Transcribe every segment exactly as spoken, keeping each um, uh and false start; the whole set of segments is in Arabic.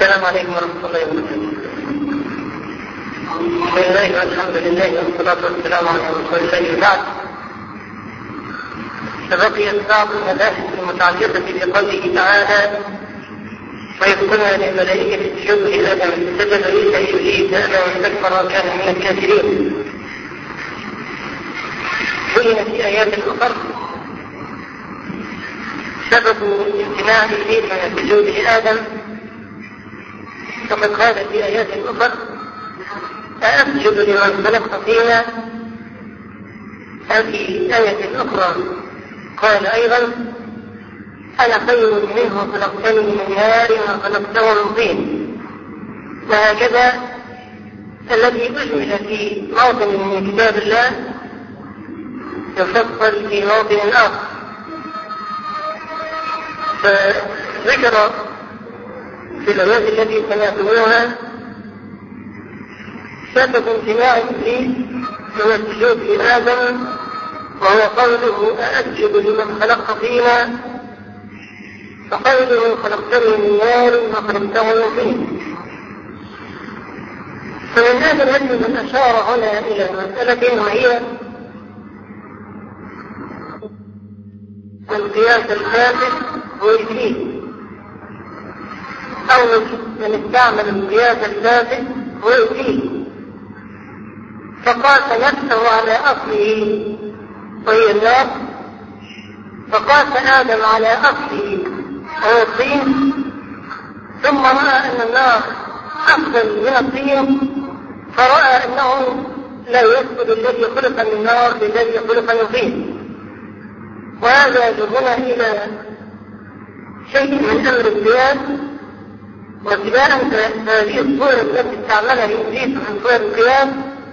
السلام عليكم ورحمة الله وبركاته. بسم الله والحمد لله والصلاة والسلام على رسول الله بعد. فبقيت بعض المباحث المتعلقة بقوله تعالى: وإذ قلنا للملائكة اسجدوا لآدم فسجد إلا إبليس أبى واستكبر وكان من الكافرين. بين في آيات أخرى سبب امتناع إبليس من السجود لآدم، فقد قال في آيات أخرى: أأسجد لمن خلقت طينا. هذه آية أخرى قال أيضا: أنا خير منه خلقتني من نار وخلقته من طين. وهكذا الذي أجمل في موطن من كتاب الله يفصل في موطن آخر. فذكر في الآيات التي سمعتموها سبب امتناع إبليس من السجود لآدم، وهو قوله: أأسجد لمن خلقت طينا. فقوله: خلقتني من نار وخلقته من طين. فمن هذا الوجه من أشار هنا إلى مسألة، وهي القياس الفاسد هو إبليس، أو من استعمل القياس الفاسد هو إبليس، فقاس نفسه على أصله وهي النار، فقاس آدم على أصله وهو الطين، ثم رأى أن النار أفضل من الطين، فرأى أنه لا يسجد الذي خلق من النار بالذي خلق من طين. وهذا يجرنا إلى شيء من أمر القياس، واتباعا هذه الصورة التي استعملها إبليس من صور القياس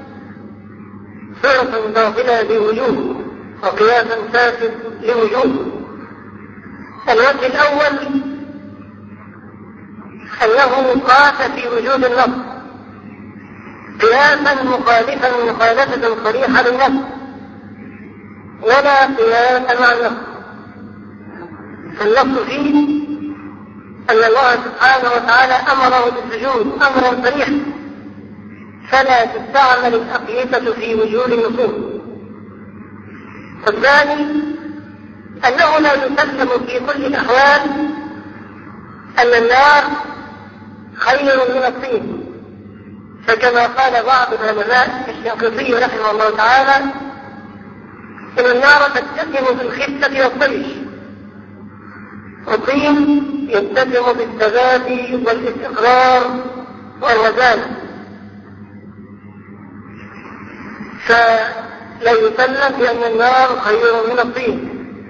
صورة باطلة بوجوه وقياسا فاسد لوجوه. الوجه الأول أنه قاس في وجود النص قياسا مخالفا مخالفة صريحة للنص، ولا قياس مع النص. فالنص فيه أن الله سبحانه وتعالى أمره بالسجود أمرا صريحا، فلا تستعمل الأقيسة في وجود النصوص. والثاني أنه لا يسلم في كل الأحوال أن النار خير من الطين، فكما قال بعض العلماء الشنقيطي رحمه الله تعالى: إن النار تتسم بالخفة والطيش، والطين يتسم بالثبات والاستقرار والرزانة، فلا يسلم بأن النار خير من الطين.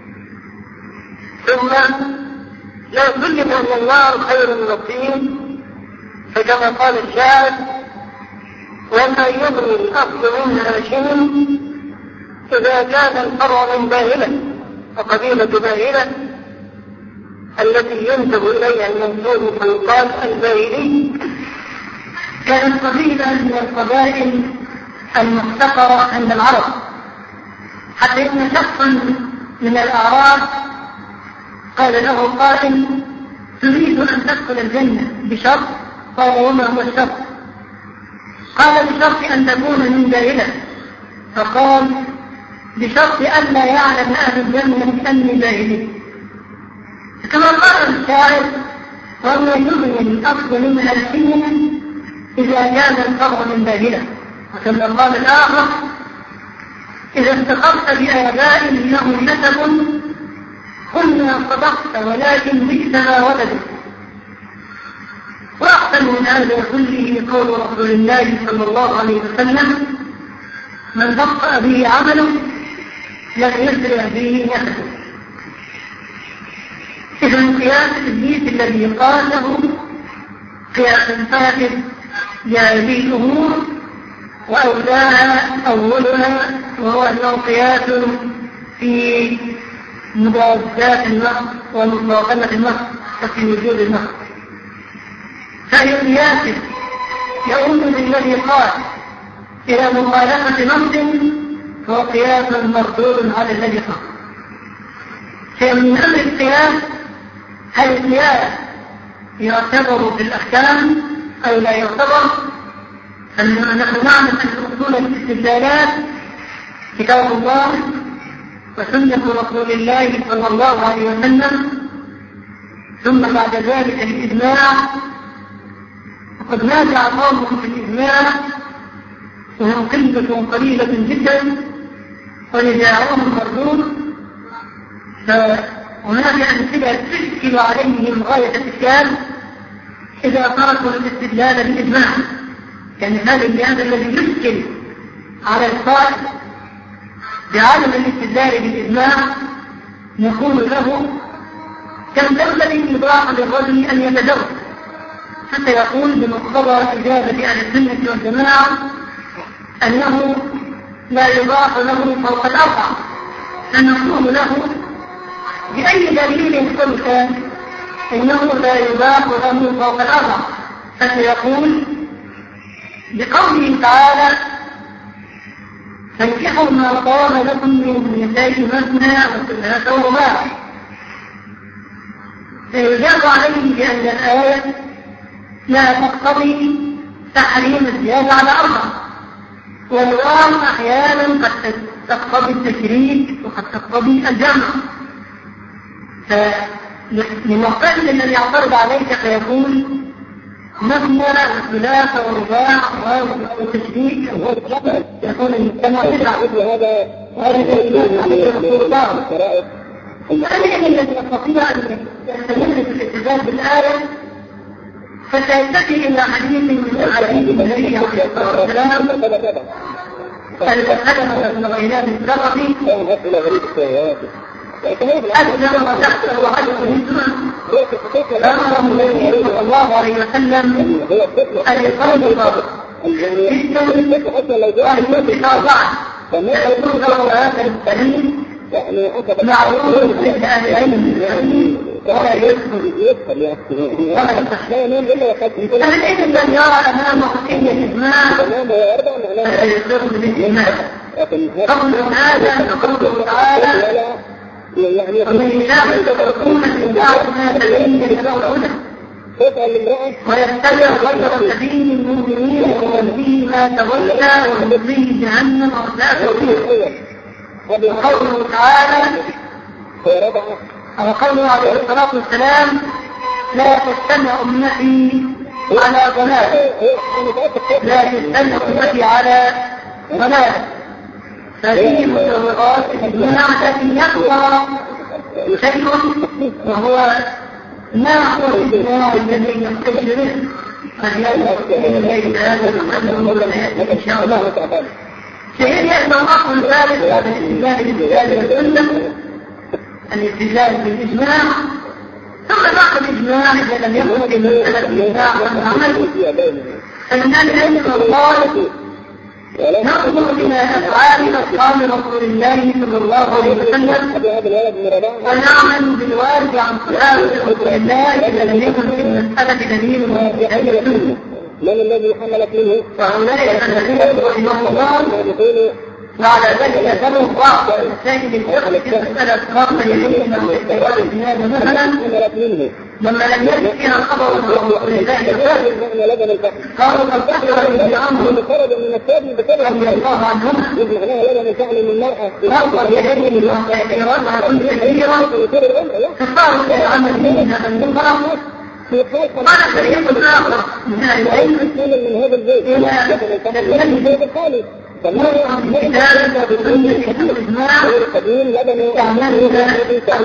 ثم لا يسلم أن النار خير من الطين، فكما قال الشاعر: وما يغني الأصل منها شيء إذا كان الفرع من باهلة. وقبيلة باهلة التي ينسب إليها المنسوب فيقال الباهلي كانت قبيلة من القبائل المحتقرة عند العرب، حتى إن شخصا من الأعراب قال له قائل: تريد أن تدخل الجنة بشرط؟ قال: وما هو الشرط؟ قال: بشرط أن تكون من باهلة. فقال: بشرط أن لا يعلم أهل الجنة أني باهلي. كما قال الشاعر: وما يغني الأصل منها الحين إذا كان الفرع من باهلة. وكما قال الآخر: إذا افتخرت بآباء لهم نسب قلنا صدقت ولكن بئس ما ولدت. وأحسن من هذا كله قول رسول الله صلى الله عليه وسلم: من بطأ به عمله لم يسرع به نفسه. إذن قياس إبليس الذي قاله قياس فاسد جاء به أمور وأولاها أولها، وهو أنه قياس في مضادات النص ومقابلة النص وفي وجود النص. فهي قياس يؤول بالذي قال إلى مخالفة نص، فهو قياس مردود على الذي قال. فمن أمر القياس هل القياس يعتبر في الأحكام أو لا يعتبر. نحن نعلم أن أصول الاستدلالات كتاب الله وسنة رسول الله صلى الله عليه وسلم، ثم بعد ذلك الإجماع. وقد نازع قوم في الإجماع وهم قلة قليلة جدا ونزاعهم مردود، فهناك أمثلة تشكل عليهم غاية الإشكال إذا تركوا الاستدلال بالإجماع. يعني هذا هذا الذي يشكل على القائل بعدم الاستدلال بالإجماع نقول له كم تنبغي إباحة للرجل أن يتزوج حتى يقول بمقتضى إجابة أهل السنة والجماعة أنه لا يباح له فوق الأربع، فنقول له بأي دليل قلت إنه لا يباح له فوق الأربع؟ فسيقول بقوله تعالى فانكحوا ما طاب لكم من النساء مثنى وثلاث ورباع. فيجاب عليه بأن الآية لا تقتضي تحريم الزيادة على أربع، والواو أحيانا قد تقتضي التشريك وقد تقتضي الجمع. فللمعتزل الذي يعترض عليك فيقول مثنى وثلاث ورباع والتشريك يكون المجتمع تسعة. هذا هذا الذي الذي يستطيع أن يستمر في الاستدلال بالآية فسيأتي إلى حديث من الحديث الذي عليه الصلاة والسلام الكلمة من غيرات الزرقي أكثر وتحت وعدد الهجرة أمره النبي صلى الله عليه وسلم أن يصدق جدا وأن يتشارع فيكون له هذا الدليل معروف عند أهل العلم ولا يدخل ولا يصح. فالإذن من يرى أمامه أي إجماع فيصدق بالإجماع. قول هذا وقوله تعالى ومن يشاء تكون الإنسان ما تبين له الهدى ويتبع غير سبيل المؤمنين ويهديه ما تولى ويصليه جهنم وساءت مصيره. وقوله تعالى وقوله عليه الصلاة والسلام لا تجتمع أمتي على ضلال لا تجتمع أمتي على ضلال. فهذه مسوغات الإجماع التي يقوى شيء وهو ما هو الإجماع الذي يحتج به قد يأتي إليه هذا المقدم إن شاء الله تعالى. شيء يأتي الأصل الثالث على الاستدلال بالكتاب والسنة الاستدلال بالإجماع، ثم بعد الإجماع إذا لم يكن المسألة الإجماع والعمل فمن العلم والله ننظر إلى أفعال أصحاب رسول الله صلى الله عليه وسلم ونعمل بالوارد عن صحابة رسول الله إذا لم يكن في المسألة دليل من السنة. من الذي حملت منه؟ فهنالك الذين رحمه الله وعلى ذلك كانوا بعض المسائل الفقه في مسألة خاصة يلينا واستيقاظ الزيادة مثلا لما لم يجد فيها خبر من رسول الله قالوا قد أخبر الإمام خرج من السجن بسبب رضي الله عنهم معناها لبن الفعل من المرأة نظر يديه للإيرانها كل كبيرة فصاروا العمل منها من المرأة. قال فريق آخر من العلم من هذا البيت إلى البيت الخالي فمرهم كتابة بسنة الإجماع تعملنا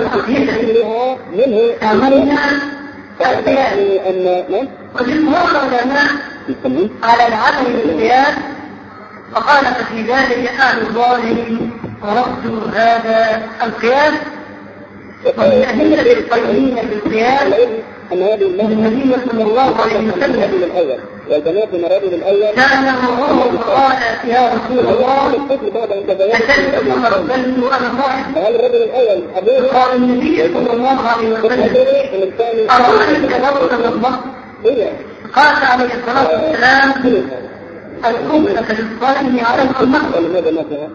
لها منه تعملنا القياس. وجمهور العلماء على العمل بالقياس وقال في ذلك أهل الظاهر ورفضوا هذا القياس. ومن أدلة القيمين بالقياس أن هذه النبي صلى الله عليه وسلم الأول والبنات من الرجل الأول كان مرور فقال يا رسول الله أشهد أمر بل وأنا صاحب. هل الرجل الأول أبوه قال النبي صلى الله عليه وسلم أرأيت لو تنظمت قال عليه الصلاة والسلام الأمة للصائم على الأمة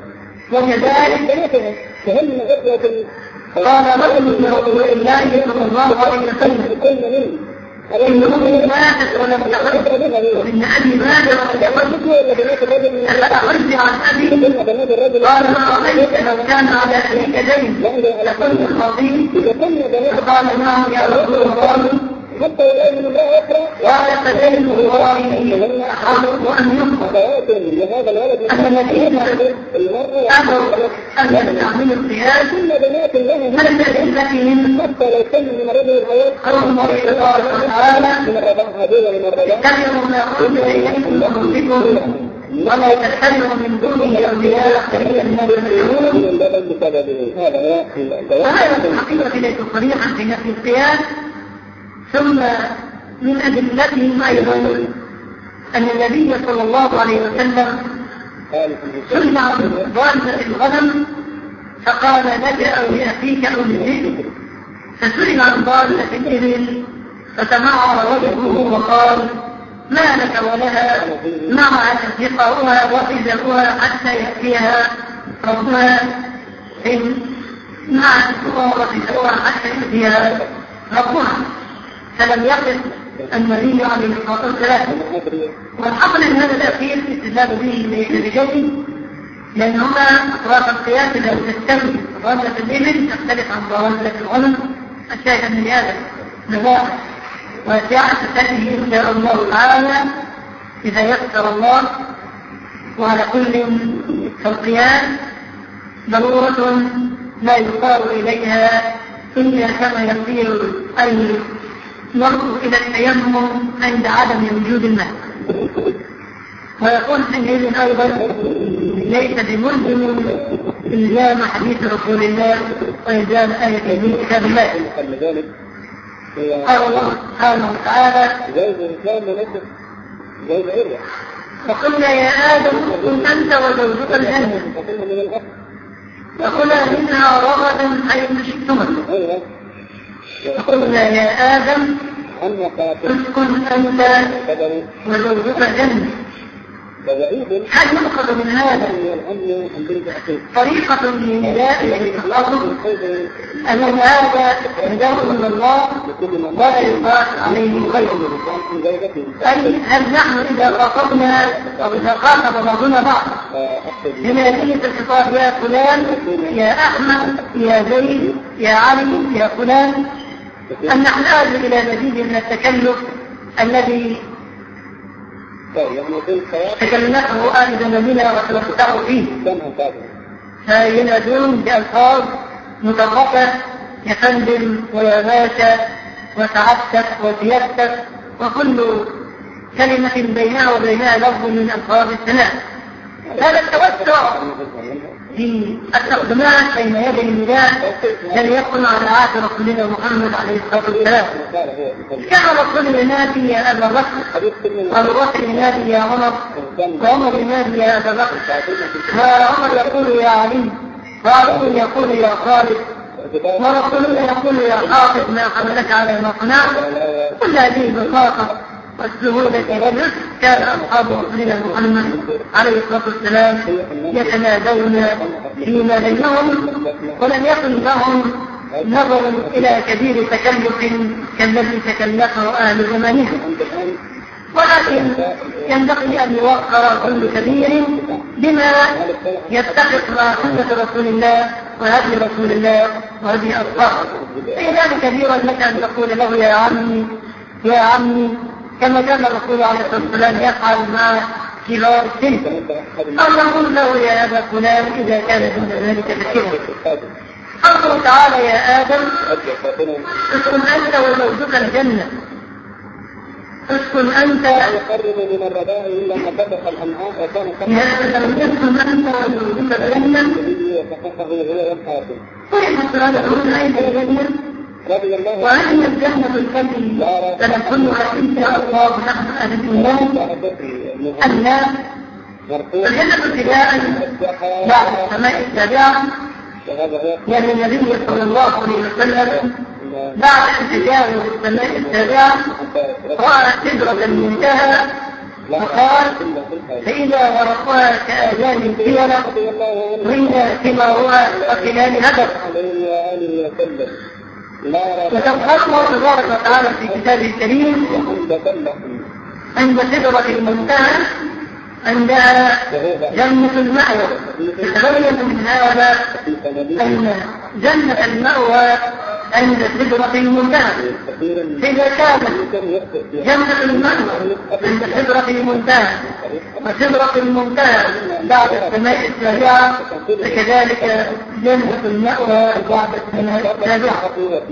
وكذلك فهل قال رجل من رسول الله صلى الله عليه وسلم إن ماتت ولم تخرج وإن أبي مات ولم يخرج أخرج عن أبي قال ما رأيت لو كان على أبيك دين لكنت خاطئ فقال نعم يا رسول الله حتى يؤمن الله أخرى قال فدين الله أحرم وأن يقضى لهذا الولد أن الذين أمروا أن يستعملوا القياس كل بنات لهم من الذين حتى لو كان من رجل الحياة قوم الله تعالى من الرضاعة هذه ومن الرضاعة اتبعوا ما أنزل إليكم من ربكم ولا تتبعوا من دونه أولياء قليلا ما تؤمنون. وهذا الحقيقة ليس صريحا في نفي القياس. ثم من أدلتهم أيضا أن النبي صلى الله عليه وسلم سئل عن ضالة الغنم فقال لك أو يأتيك أو لذئب، فسئل عن ضالة الإبل فتمعر وجهه وقال ما لك ولها معها اتقاؤها وحذاؤها حتى يأتيها ربها إن مع اتقاؤها وحذاؤها حتى يأتيها ربها. فلم يقف النبي عليه الصلاة والسلام. والحقل ان هذا الأخير استدلال به لرجال لأنهما أطراف القياس لو تستوي ضالة الإبل تختلف عن ضالة الغنم. الشاهد من هذا نظام وسعة تأتيه إن شاء الله تعالى إذا يسر الله. وعلى كل القياس ضرورة لا يصار إليها إلا كما يصير المرء إلى التيمم عند عدم وجود الماء. ويقول حينئذ أيضا ليس بملزم إلزام حديث رسول الله وإلزام آية من كتاب الله. قال الله سبحانه وتعالى فقلنا يا آدم كن أنت وزوجك الجنة فكلا منها رغدا حيث شئتما. فقلنا يا آدم اسكن أنت وزوجك الجنة. هل يؤخذ من هذا طريقة لنداء الأرض أن هذا نداء من الله ولا يقاس عليه غيره؟ أي هل نحن إذا خاطبنا أو إذا خاطب بعضنا بعض بمثلية الخطاب يا فلان يا أحمد يا زيد يا علي يا فلان أن نحتاج إلى مزيد من التكلف الذي تكلمته آدم منا وتوسعوا فيه فينادون بألفاظ مطلقة يا فندم ويا باشا وسعادتك وسيادتك وكل كلمة بينها وبينها لفظ من ألفاظ الثناء. هذا التوسع في التقدمات بين يدي النداء لم يكن على عهد رسولنا محمد عليه الصلاة والسلام. كان رسول ينادي يا أبا بكر وأبو بكر ينادي يا عمر وعمر ينادي يا أبا بكر وعمر يقول يا علي وعلي يقول يا خالد ورسولنا يقول يا حافظ ما حملك على ما صنعت. كل هذه البساطة والسهولة لم كان أصحاب رسولنا محمد عليه الصلاة والسلام يتنادون فيما بينهم ولم يكن لهم نظر إلى كبير تكلف كالذي تكلفه أهل زمانهم. ولكن ينبغي أن يوقر كل كبير بما يتفق مع سنة رسول الله وهدي رسول الله وهدي أصحابه. فإذا كبيرا لك أن تقول له يا عمي يا عمي كما كان الرسول عليه الصلاة والسلام يفعل مع كبار السن أو نقول له يا أبا فلان إذا كان دون ذلك بكبر. قوله تعالى يا آدم اسكن أنت وزوجك الجنة. اسكن أنت يقرب من الرضاء إلا أن فتح الأمعاء وكان يا آدم اسكن أنت وزوجك الجنة. ويحصل هذا الأمر أين الجنة وأن الجنة التي تدخلها إن شاء الله نحن أهل الإيمان الناس الجنة ابتداء بعد السماء السابعة يعني النبي صلى الله عليه وسلم بعد انتهاء السماء السابعة رأى سدرة المنتهى وقال فإذا ورقها كآذان الفيلة وإذا ثمارها كخلال هدف. وقد الله تبارك وتعالى في كتابه الكريم عند سدرة المنتهى عندها جنة المأوى. تبين من هذا أن جنة المأوى عند سدرة المنتهى. إذا كانت جنة المأوى عند سدرة المنتهى وسدرة المنتهى بعد السماء السابعة، فكذلك جنة المأوى بعد السماء السابعة.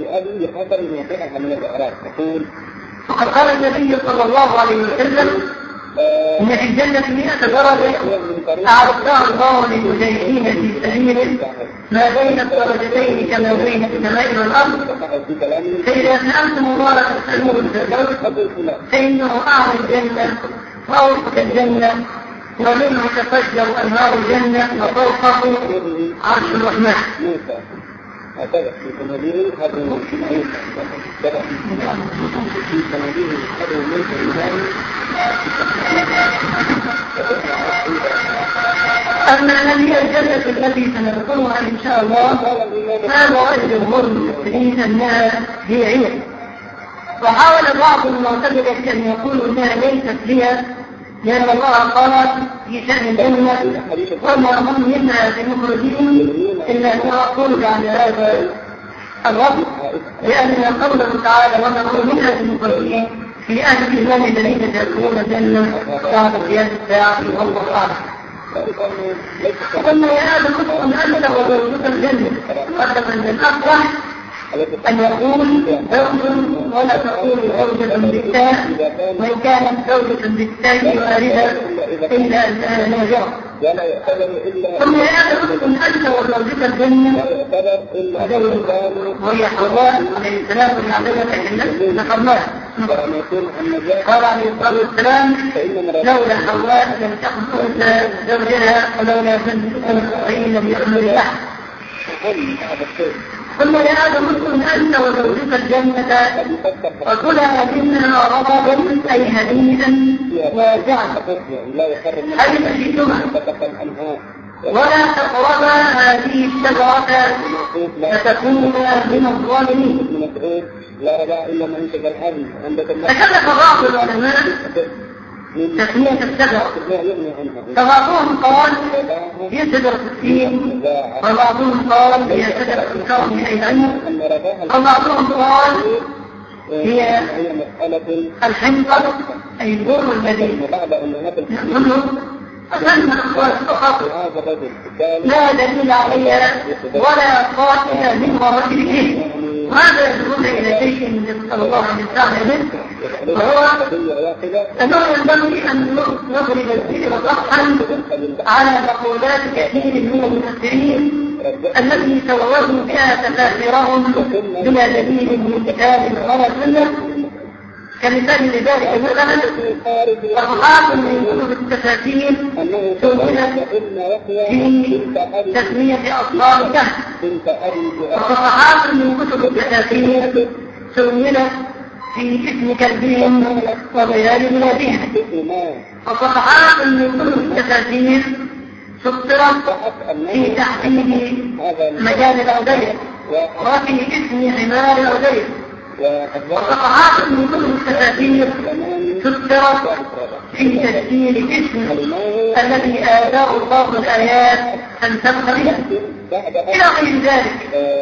وقد قال النبي صلى الله عليه وسلم إن في الجنة مئة درجة أعرضها الله للمجاهدين في سبيله ما بين الدرجتين كما بين السماء والأرض. فإذا سألتم الله تسألوه الفردوس فإنه أعلى الجنة وأوسط الجنة ومنه تفجر أنهار الجنة وفوقه عرش الرحمن. هكذا في صناديق هذا الملك في صناديق هذا الملك الإنساني. أما هذه الجنة التي سندخلها إن شاء الله هذا رأي جمهور المسلمين أنها هي عير، وحاول بعض المعتزلة أن يقولوا أنها ليست هي، لأن الله قال في شأن الجنة وما هم منها بمخرجين إلا أن يقول عن هذا الرب، لأن قوله تعالى وما هم منها بمخرجين في أهل الإيمان الذين يدخلون الجنة بعد قيام الساعة والله أعلم. ثم يا آدم أن أنت وزوجك الجنة قدما من الأفضل أن يقول زوج ولا تقول زوجة بالتاء، وإن كانت زوجة بالتاء واردة إلا أنها ناجرة. ثم يا آدم أن أنت وزوجك الجنة وهي حواء عليه السلام ونعلمك الجنة ذكرناها. قال عليه الصلاة والسلام لولا حواء لم تكن أنثى زوجها ولولا فإن لم يحمل لحم. ثم يا آدم اسكن أنت وزوجك الجنة وكلا منها رغدا أي هنيئا واسعا حيث شئتما ولا تقربا هذه الشجرة فتكونا من الظالمين. تكلف بعض العلماء تسمية الشجرة، فبعضهم قال هي شجرة التين، وبعضهم قال هي شجرة الكرم أيضا، وبعضهم قال هي الحنطة أي البر الذي يأكله. فسمى أقوال فقط لا دليل عليها ولا قاتل من ورائه، وهذا يدل إلى شيء نسأل الله أن يستعمل به، وهو أنه ينبغي أن نضرب الذكر صحا على مقولات كثير من المفسرين التي سووا بها تفاسيرهم بلا دليل من كتاب ولا سنة. كمثال لذلك مثلا صفحات من كتب التفاسير سميت في تسمية أصحاب الكهف، وصفحات من كتب التفاسير سميت في اسم كلبهم وبيان ميلادهم، وصفحات من كتب التفاسير سطرت في تحديد مجال الأودية وفي اسم حمار الأودية، وصفحات من كل التفاسير تذكرت في تسجيل اسم الذي آتاه الله الآيات أن تبخل إلى غير ذلك.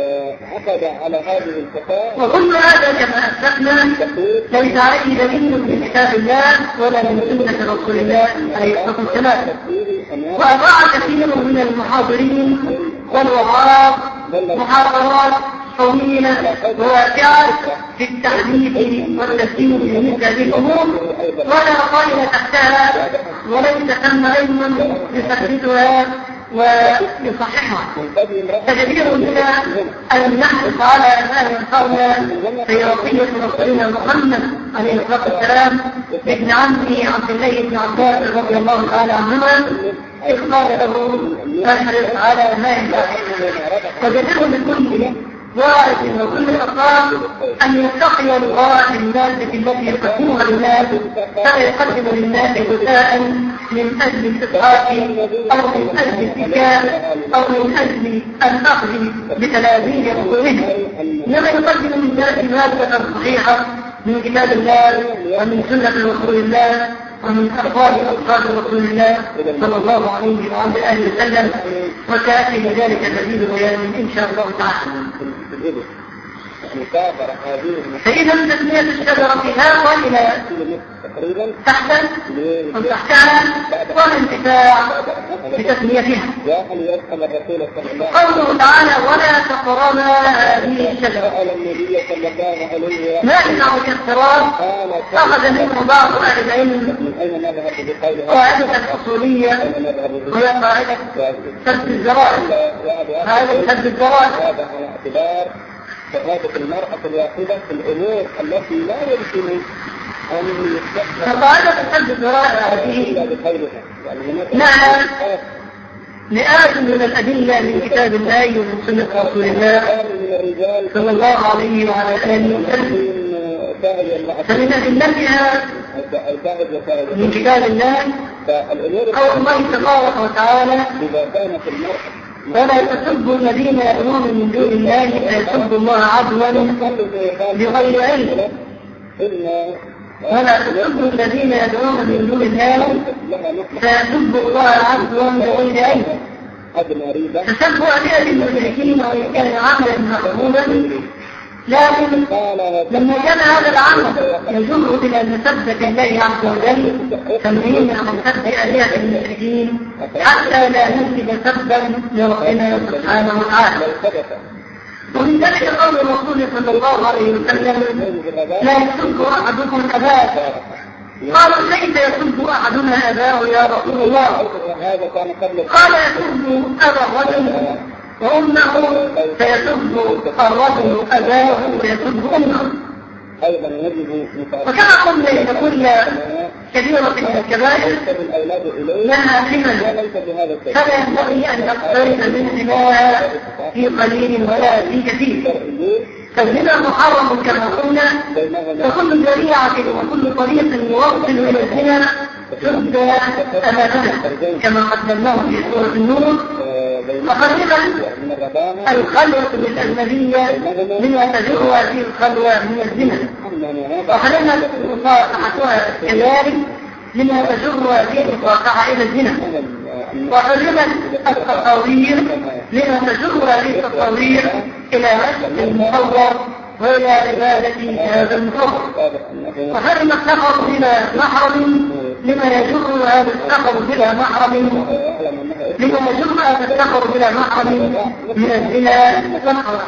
وكل هذا كما أسلفنا ليس عليه دليل من كتاب الله ولا من سنة رسول الله عليه الصلاة والسلام. وأضاع كثير من المحاضرين والوعاظ محاضرات طويلة وواسعة في التحديث والتفسير لمثل هذه الأمور ولا قائل تحتها، وليس ثم علم يثبتها ويصححها. فجدير بنا أن نحرص على ما ينفعنا في وصية رسولنا محمد عليه الصلاة والسلام ابن عمه عبد الله بن عباس رضي الله تعالى عنهما إذ قال له احرص على ما ينفعك. فجدير بكل واجب وكل أطراف أن يتقي الله الناس التي يقدمها للناس، فلا يقدم للناس جزاء من أجل الإسعاف أو من أجل الذكاء أو من أجل الأخذ بتلازيم رسوله، إنما يقدم للناس مادة صحيحة من كتاب الله ومن سنة رسول الله ومن أخبار أصحاب رسول الله صلى الله عليه وعلى آله وسلم، وسيأتي بذلك مزيد بيان إن شاء الله تعالى. فإذا تسمية الشجرة فيها وإلى تحت وتحتها والانتفاع بتسميتها. قوله تعالى ولا تقربا هذه الشجرة، ما إنه كالصراط أخذ منه بعض أهل العلم قاعدة الأصولية وهي قاعدة سد الذرائع. هذا سد الذرائع شهادة المرأة الواحدة في الأمور التي لا يمكن أن يستخدم. فقاعدة سد الذرائع هذه نعم مئات من الأدلة من كتاب الله ومن سنة رسول الله صلى الله عليه وعلى آله وسلم، فمن أدلتها من كتاب الله قول الله تبارك وتعالى ولا تسبوا الذين يدعون من دون الله فيسبوا الله عدوا بغير علم، ولا تسبوا الذين يدعون من دون الله فيسبوا الله عدوا بغير علم. تسبوا أبيات المشركين وإن كان عملا محمودا، لكن لما كان هذا العمل يجر إلى مسبة الله عز وجل تمرين عن سب آلهة المشركين حتى لا ننسب سبا لربنا سبحانه وتعالى. ومن ذلك قول الرسول صلى الله عليه وسلم لا يسب أحدكم أباه، قالوا كيف يسب أحدنا أباه يا رسول الله؟ قال يسب أبا الرجل وأمه فيسب الرجل أباه ويسب أمه. وكما قلنا إن كل كبيرة من الكبائر لها حمل، فلا ينبغي أن تقترب منها في قليل ولا في كثير. فالزنا محرم كما قلنا، وكل ذريعة وكل طريق يوصل إلى الزنا سد أمامنا كما قدمناه في سورة النور. وحرم الخلوة بالأجنبية لما تجرها في الخلوة من الزنا، وحرم مصافحتها كذلك لما تجرها في المصافحة إلى الزنا، وحرم التصاوير لما تجرها في التصاوير إلى مسجد المصور وإلى عبادة هذا المصور، وحرم السفر بلا محرم لما يجر هذا السفر بلا محرم لما يجر هذا السفر بلا محرم من الزنا والحرام.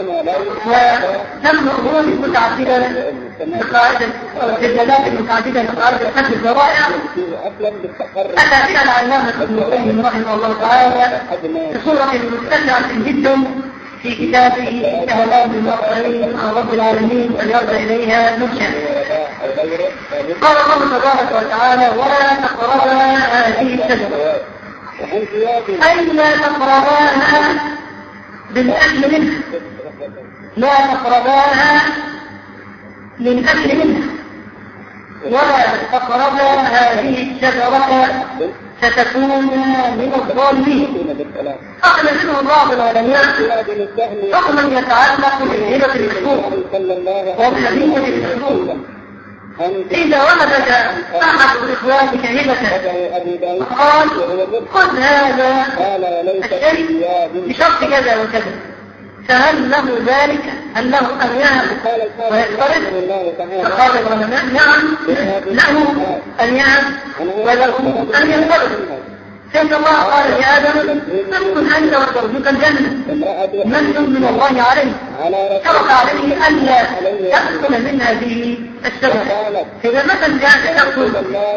وتم أمور متعددة بقاعدة الدلالات المتعددة بقاعدة حد الذرائع أتى بها العلامة ابن القيم رحمه الله تعالى بصورة متسعة جدا في كتابه إعلام الموقعين عن رب العالمين فليرجع إليها نبشا. قال الله تبارك وتعالى ولا تقربا هذه الشجرة، أي لا تقرباها بالأكل منها، لا تقرباها للأكل منها، ولا تقربا هذه الشجرة ستكون من الظالمين. أخذ منه بعض العلماء حكما يتعلق بالهبة المشروع وبالهبة المشروع. إذا وهبك أحد إخوانك هبة قال خذ هذا الشيء بشرط كذا وكذا، فهل له ذلك؟ هل له أن يهب ويقترض؟ فقال العلماء نعم له أن يهب وله أن يقترض. سيد الله قال لآدم تسكن أنت وزوجك الجنة، من من الله عليه شرط عليه ألا تأكل من هذه الشجرة. إذا مثلا جاءت تأكل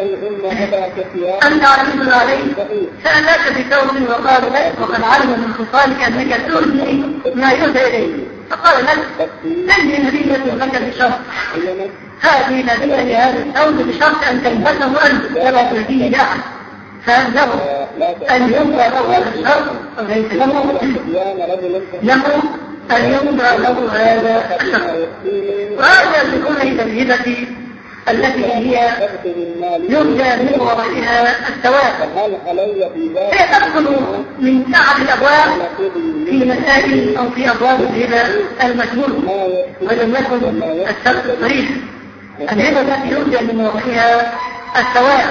أنت عزيز عليه سألاك بثوب وقال لك وقد علم من خصالك أنك تؤذي ما يؤذى إليه، فقال لك هذه هدية لك بشرط، هذه هدية لهذا الثوب بشرط أن تلبسه أنت ولا تهديه لأحد، فأنه أن يبقى له هذا الشرط وليس له له أن يوضع له هذا الشخص. وهذا يكون إلى الهبة التي هي يرجى من ورائها الثواب، هي تدخل من أحد الأبواب في مسائل أو في أبواب الهبة المشهورة، ولم يكن الشرط صريح. الهبة التي يرجى من ورائها الثواب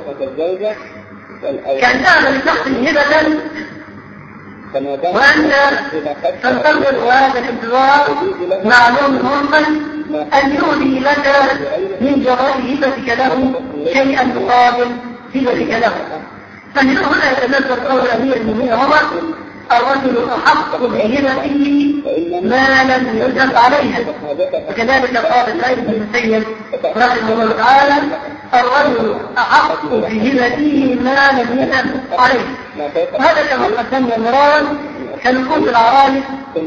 كان أعمل شخص هبة وأنت تنتظر هذا الانتظار معلوم مهما أن يؤدي لك من جراء هبتك له شيئا مقابل هبتك له. فمن هنا يتنزل قول أمير المؤمنين عمر: الرجل أحق بهبته ما لم يجب عليها. وكذلك قال سعيد بن المسيب رحمه الله تعالى: الرجل أحق بهبته ما لم يجب عليه. وهذا كما قدمنا مرارا كنقود العرائس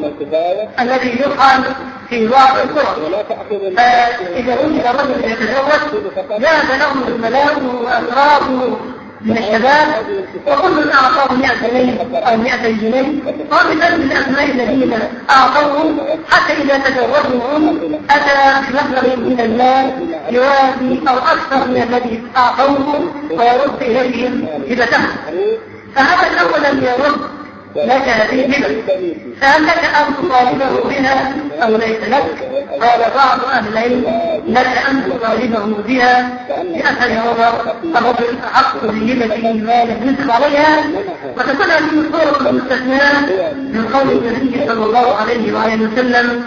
الذي يفعل في بعض القرى. فإذا وجد رجل يتزوج جاء له الملاك وأسراره من الشباب وكل أعطاه مئة جنيه أو مئة جنيه، ومثل من الأبناء الذين أعطوه حتى إذا تزوجهم أتى بمبلغ من المال يوازي أو أكثر من الذي أعطوه ويرد إليهم هبتهم. فهذا الأول لم يرد لك هذه الهبة، فهل لك أن تطالبه بها أو ليس لك؟ قال بعض أهل العلم: لك أن تطالبه بها، لأسأل عمر: الرجل أحق بهبته ما لم يجب عليها. وتكون هذه الصورة المستثناة من قول النبي صلى الله عليه وآله وسلم: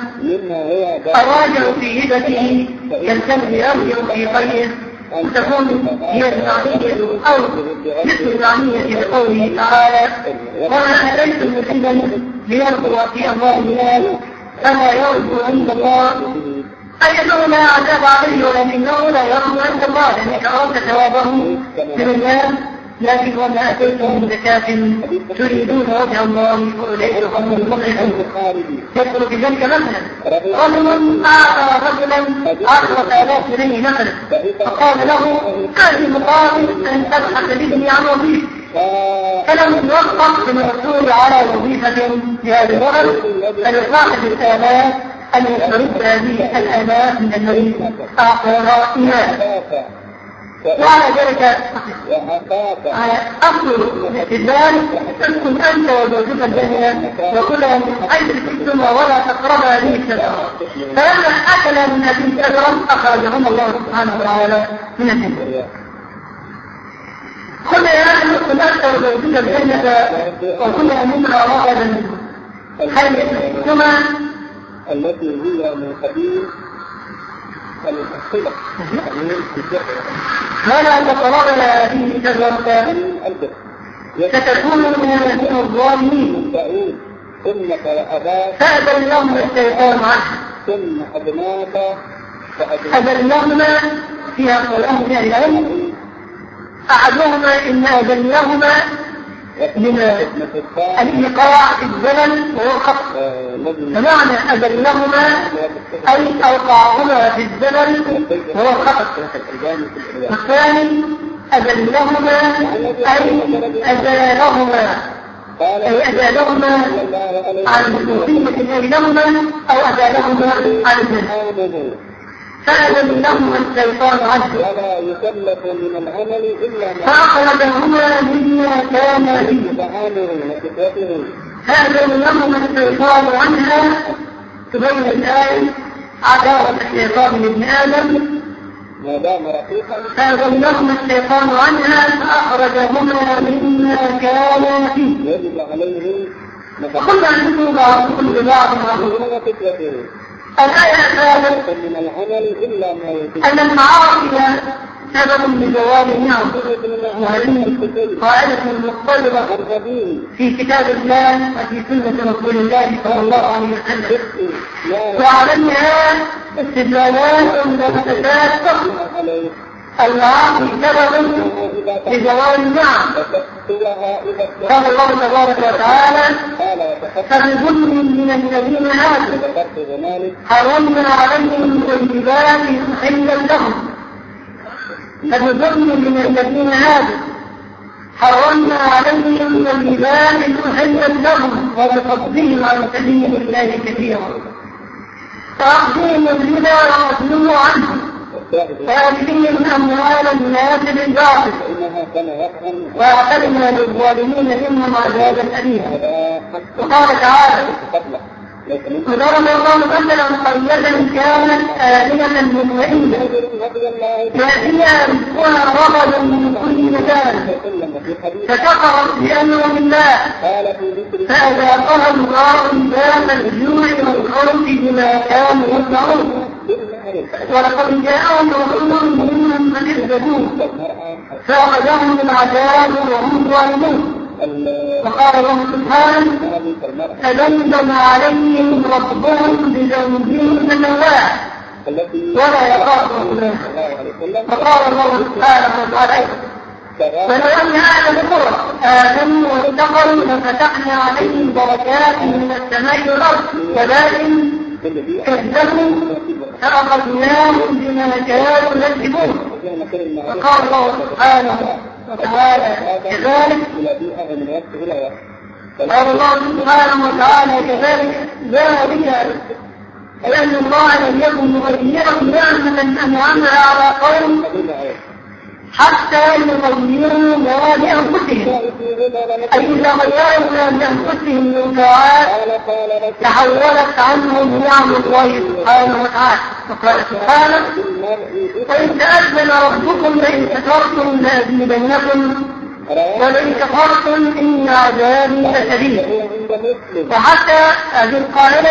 الراجع في هبته كالكلب يرجع في قيئه. وتكون هي المعنية أو مثل المعنية بقوله تعالى: وما أتيتم مسلما ليرجو في أموال الناس فلا يرجو عند الله، أي أنه لا عذاب عليه ولكنه لا يرجو عند الله، لأنك أردت ثوابه من الناس. لكن وما أتيتم من زكاة تريدون وجه الله فأولئك هم المفلحون. يدخل في ذلك مثلا رجل أعطى رجلا عشرة آلاف جنيه مثلا، فقال له: هذه مقابل أن تبحث بابني عن وظيفة. فلم يوفق من الرسول على وظيفة لهذا الرجل، فلصاحب الآلاف أن يسترد هذه الآلاف من الذي أعطاها إياه. وعلى ذلك أصل الاستدلال: اسكن أنت وزوجك الجنة وكلا من حيث شئتما ولا تقربا هذه الشجرة. فلما أكل من هذه الشجرة أخرجهم الله سبحانه وتعالى من الجنة. قلنا يا أخي اسكن أنت وزوجك الجنة وكلا مما رغبا منه حيث شئتما، التي هي من قبيل الصلة ولا تقربنا هذه الشجرة ستكون من الظالمين. فأذلهما الشيطان عنه ثم أبناك أذلهما فيها قولان من العلم: أحدهما إن أذلهما من الإيقاع في الزمن وهو الخطأ، فمعنى أذلهما أي أوقعهما في الزمن وهو الخطأ. والثاني أذلهما أي أزالهما أي أزالهما عن المصيبة بينهما أو أزالهما عن الزمن. فأذلهما الشيطان عنه ولا يكلف من العمل إلا ما فأخرجهما مما كان فيه. فأذلهما الشيطان عنها تبين الآية عداوة الشيطان لابن آدم ما دام رقيقا. فأذلهما الشيطان عنها فأخرجهما مما كان فيه. يجب عليه وكل أن يتوب كل بعض الآية ثابت من العمل إلا ما يجب أن المعاصي سبب لزوال النعم، وهذه قاعدة مضطردة في كتاب الله وفي سنة رسول الله صلى الله عليه وسلم، وعليها استدلالات ومحدثات تخلق المعاصي سبب لزوال النعم. قال الله تبارك وتعالى: فبظلم من الذين هادوا حرمنا عليهم طيبات حلا لهم. فبظلم من الذين هادوا حرمنا عليهم طيبات أحلت لهم وبصدهم عن سبيل الله كثيرا وأخذهم الربا وأخذوا عنه وأكلهم أموال الناس بالباطل وأعتدنا للظالمين منهم عذابا أليما. وقال تعالى وضرب الله مثلا قرية كانت آمنة مطمئنة يأتيها رزقها رغدا من كل مكان فكفرت بأنعم الله فأذاقها الله لباس الجوع والخوف بما كانوا يصنعون ولقد جاءهم رسول منهم فكذبوه فأخذهم العذاب وهم ظالمون. وقال الله سبحانه فدمدم عليهم ربهم بذنبهم فسواها ولا يخاف عقباها. وقال الله سبحانه وتعالى ولو أن أهل القرى آمنوا واتقوا لفتحنا عليهم بركات من السماء والأرض ولكن كذبوا فأخذناهم بما كانوا يكذبون. وقال الله سبحانه وتعالى كذلك قال الله سبحانه وتعالى كذلك ذلك لأن الله لم يكن مغيرا نعمة أنعمها على قوم حتى يغيروا ما بأنفسهم أي إذا غيروا ما بأنفسهم من طاعات تحولت عنهم نعم الله سبحانه وتعالى. وقال سبحانه وإن تأذن ربكم لئن شكرتم لأزيدنكم ولئن كفرتم إن عذابي لشديد. وحتى هذه القاعدة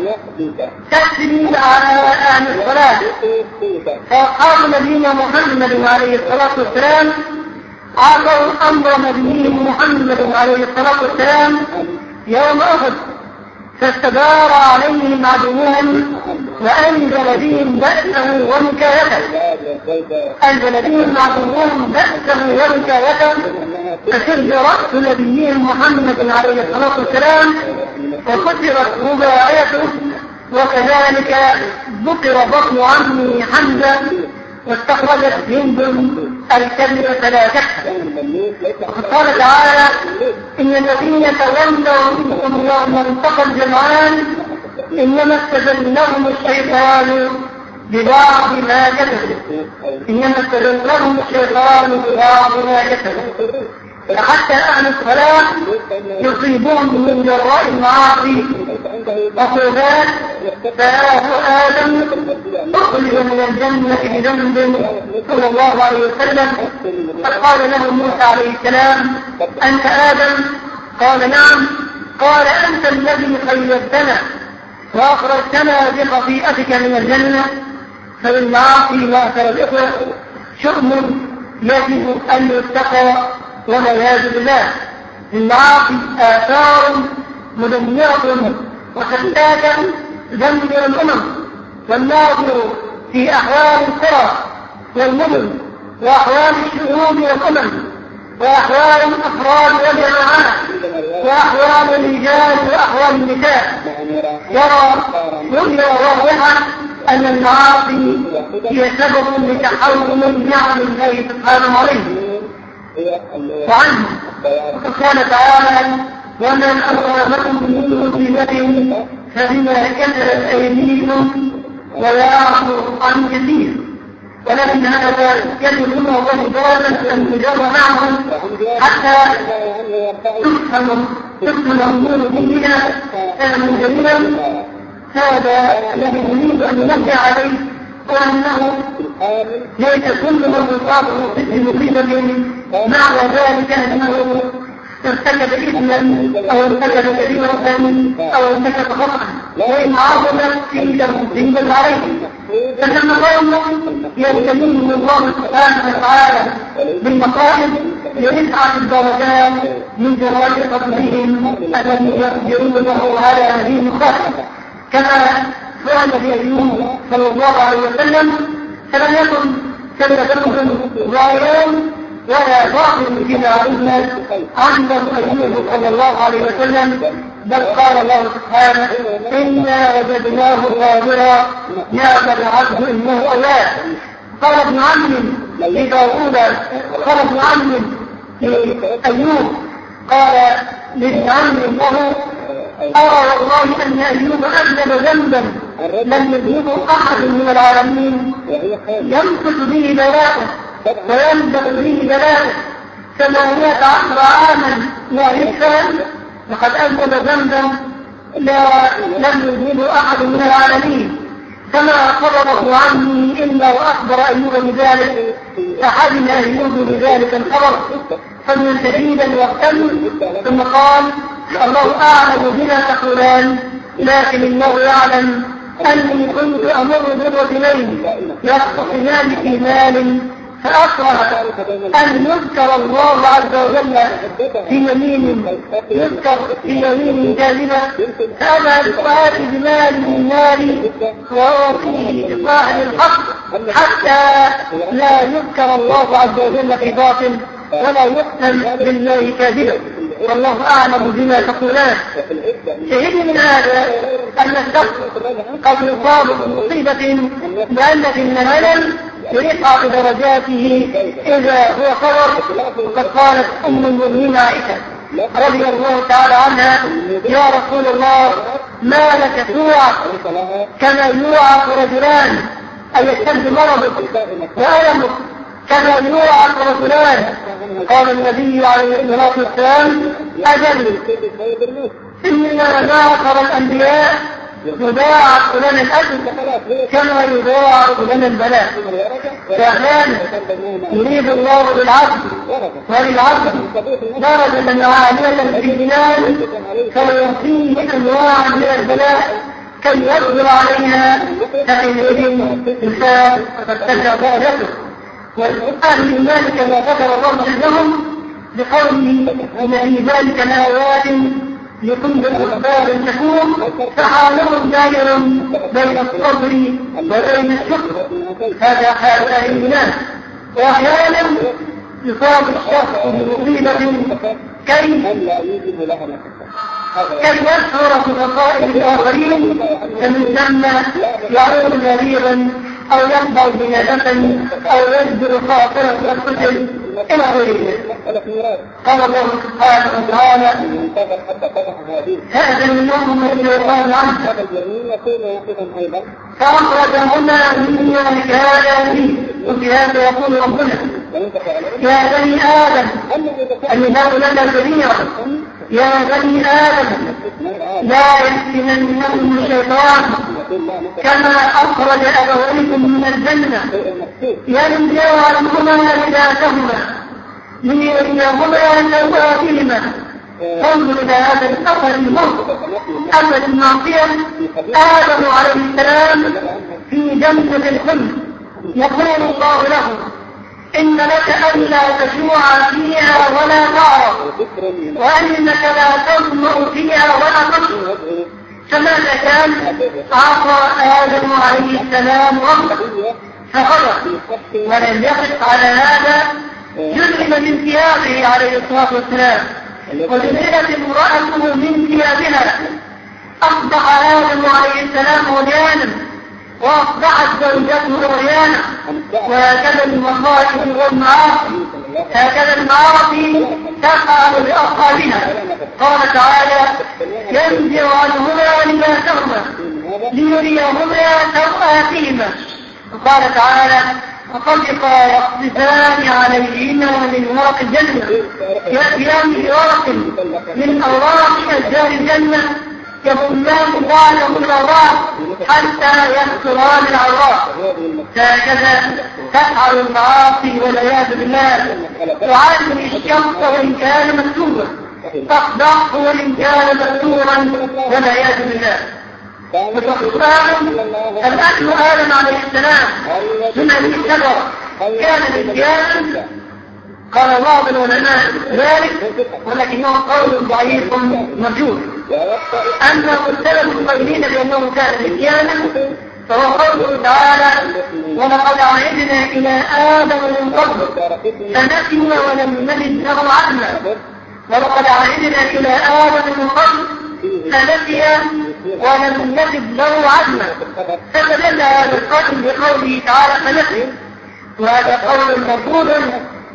تأتي على أهل الصلاة فأصحاب نبينا محمد عليه الصلاة والسلام عرضوا أمر نبيهم محمد عليه الصلاة والسلام يوم أحد فاستدار عليهم عدوهم وأنزل بهم بأسه ونكايته أنزل بهم عدوهم بأسه ونكايته فشد رأس نبيهم محمد عليه الصلاة والسلام وكسرت رباعيته وكذلك ذكر بطن عمه حمزة واستخرجت هند الكذب فلا تكذب. وقال تعالى إن الذين تولوا منكم يوم التقى الجمعان إنما استزلهم الشيطان ببعض ما كسبوا إنما استزلهم الشيطان ببعض ما كسبوا حتى أهل الصلاة يصيبون من جراء المعاصي وقوبات فآه آدم أخرج من الجنة بذنب صلى الله عليه وسلم فقال له موسى عليه السلام أنت آدم؟ قال نعم. قال أنت الذي خيبتنا وأخرجتنا بخطيئتك من الجنة. فبالمعاصي معشر الإخوة شؤم يجب أن يتقى والعياذ بالله. المعاصي آثار مدمرة وفتاكة تدمر الأمم. والناظر في أحوال القرى والمدن وأحوال الشعوب والأمم وأحوال الأفراد والجماعات وأحوال الرجال وأحوال النساء يرى رؤيا واضحة أن المعاصي هي سبب لتحول نعم الله سبحانه عليه وعنه. وقد قال تعالى ومن أصابكم من مصيبة فبما كسبت أيديكم ويعفو عن كثير ولكن هذا يجب الله ضربا أن تجر معهم حتى تفهم تفهم أمور ديننا من جميلا. هذا الذي نريد أن ننبه عليه وأنه ليس كل من يصابه في مصيبة معنى ذلك أنه ارتكب إثما أو ارتكب كبيرة أو ارتكب خطأ وإن عظمت في تنظيم عليه. فلما قوم يستمين الله سبحانه وتعالى بالمصائب لرفعة الدرجات من جرائم قبلهم الذي يرجعونه على هذه المخاطبة كما فعل بأيوب صلى الله عليه وسلم. فلم يكن كذبهم ظاهرون ولا باطل فيما علمنا عنده أيوب صلى الله عليه وسلم بل قال الله سبحانه إنا وجدناه صابرا نعم العبد إنه أواب. قال ابن عم لداود قال ابن عم أيوب قال للعم له أرى والله أن أيوب أذنب ذنبا لم يذنبه أحد من العالمين يمكث به بلاءه وينبغ به بلاءه ثمانية عشر عاما لا يكفى لقد أذنب ذنبا لا لم يذنبه أحد من العالمين فما خبره عني إلا وأخبر أيوب بذلك فحزن أيوب بذلك الخبر فمن شديدا واغتم ثم قال الله أعلم بما تقولان لكن الله يعلم أني كنت أمر برجلين يختصمان في مال فأكره أن يذكر الله عز وجل في يمين يذكر في يمين كاذبة فأبى بطاعة بمال من مالي وأعطيه بصاحب الحق حتى لا يذكر الله عز وجل في باطل ولا يقتل بالله كاذبا والله أعلم بما تقولان. شهد من هذا أن الشخص قد يصاب بمصيبة لأن من العلم يرفع بدرجاته إذا هو صبر وقد قالت أم المؤمنين عائشة رضي الله تعالى عنها يا رسول الله ما لك توعك كما يوعك رجلان أي يشتد مرضك وألمك كما يوعك رجلان قال النبي عليه الصلاة والسلام أجل إننا نعصر الأنبياء يضاعف لنا الأجر كما يضاعف لنا البلاء فأحيانا يريد الله بالعبد وللعبد درجة عالية في الجنان فيعطيه أنواعا من البلاء كي يصبر عليها فحينئذ الإنسان ترتفع درجته. والقرآن من ذلك ما ذكر الله لهم بقوله إن في ذلك لآيات لكل أخبار تكون فحالهم دائر بين الصبر وبين الشكر هذا حال أهل الناس. وأحيانا يصاب الشخص بمصيبة كي كي يشعر بمصائب الآخرين فمن ثم يعود مريضا أو يقبل بندمة أو يجبر خاطرا بالقتل إلى غيره. قال الله سبحانه وتعالى هذا اليوم الذي يقال عنه فأخرجهما من مكانه وفي هذا يقول ربنا يا بني آدم النداء لنا كبيرا يا بني آدم لا يفتننكم الشيطان كما أخرج أبويكم من الجنة ينزع عنهما لباسهما ليريهما سوآتهما. انظر إلى هذا الأثر الموت أثر المعصية آدم عليه السلام في جنة الخلد يقول الله له إن لك ألا تجوع فيها ولا تعرف وأنك لا تظمأ فيها ولا تشرب. فماذا كان؟ عصى آدم عليه السلام ربه فغضب ولم يقف على هذا جرم من ثيابه عليه الصلاة والسلام وجرمت امرأته من ثيابها. أصبح آدم عليه السلام عريانا وأصبحت زوجته عريانا. وهكذا المصائب والمعاصي هكذا المعاصي تفعل بأصحابها. قال تعالى ينزع عنهما لباسهما ليريهما سوآتهما. وقال تعالى وطلقا يقذفان عليهما من ورق الجنة يأتيان بورق من أوراق أشجار الجنة يضمان بعضهم الأوراق حتى يكسران العوراق. هكذا تفعل المعاصي والعياذ بالله. تعلم الشمس وإن كان مكتوبا تصدق وإن كان مكتوبا والعياذ بالله. الأكل آدم عليه السلام من هذه الشجرة كان الإتيان قال بعض العلماء ذلك ولكنه قول ضعيف مرجوح. أما السلف القائلين بأنه كان الإتيان فهو قوله تعالى ولقد عهدنا إلى آدم من قبل فنسي ولم نجد له عزما. ولقد عهدنا إلى آدم من قبل فنسي ولم نجد له عزما. فدل هذا القول بقوله تعالى فنسي وهذا قول مرفوض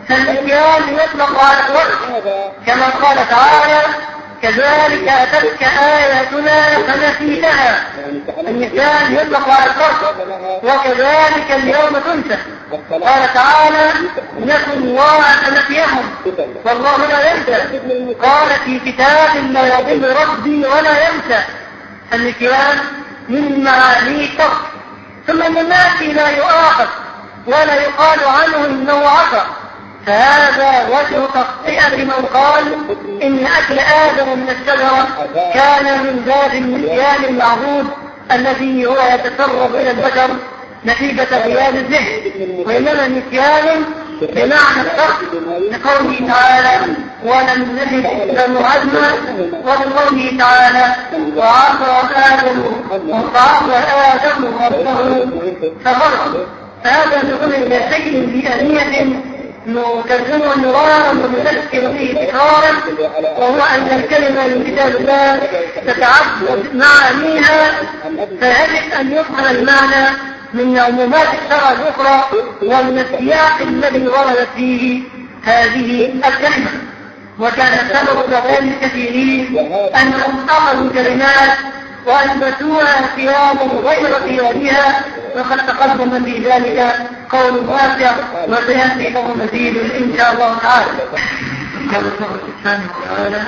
فالنسيان يطلق على الوقت كما قال تعالى كذلك أتتك آياتنا فنسيتها. النسيان يطلق على الوقت وكذلك اليوم تنسى. قال تعالى نسوا الله فنسيهم والله لا ينسى. قال في كتاب لا يضل ربي ولا ينسى. النسيان من معاني الشر. ثم ان الناس لا يؤاخذ ولا يقال عنه انه عصى، فهذا وجه تخطئة من قال ان اكل ادم من الشجرة كان من باب النسيان المعهود الذي هو يتسرب الى البشر نتيجة غياب الذهن، وانما النسيان بمعنى الشخص لقوله تعالى ولم نجد له عزما، ولقوله تعالى وعصى آدم وعصى آدم ربه فغرق. فهذا يقول إلى شيء بأنية نكرره مرارا ونذكر به تكرارا، وهو أن الكلمة من كتاب الله تتعدد معانيها، فيجب أن يفهم المعنى من عمومات الشرع الأخرى ومن السياق الذي وردت فيه هذه الكلمة. وكان سبب ضلال الكثيرين أنهم أخذوا كلمات وأثبتوها ثيابا غير ثيابها، وقد تقدم في ذلك قول واسع وسيأتي له مزيد إن شاء الله تعالى. قال الله سبحانه وتعالى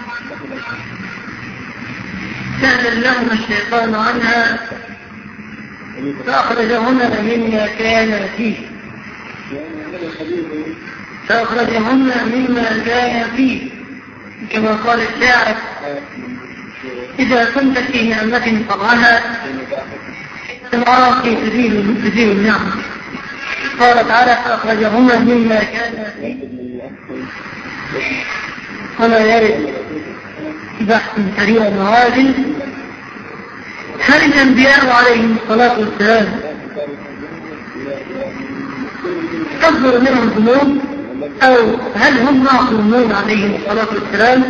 تأذلهم الشيطان عنها فأخرجهن مما كان فيه فأخرجهن مما كان فيه كما قال الشاعر إذا كنت في نعمة فرعها المعاصي تزيل النعمة. قال تعالى فأخرجهن مما كان فيه. وما يرد بحث سريع الموازن هل الأنبياء عليهم الصلاة والسلام تصدر منهم ذنوب أو هل هم معصومون عليهم الصلاة والسلام؟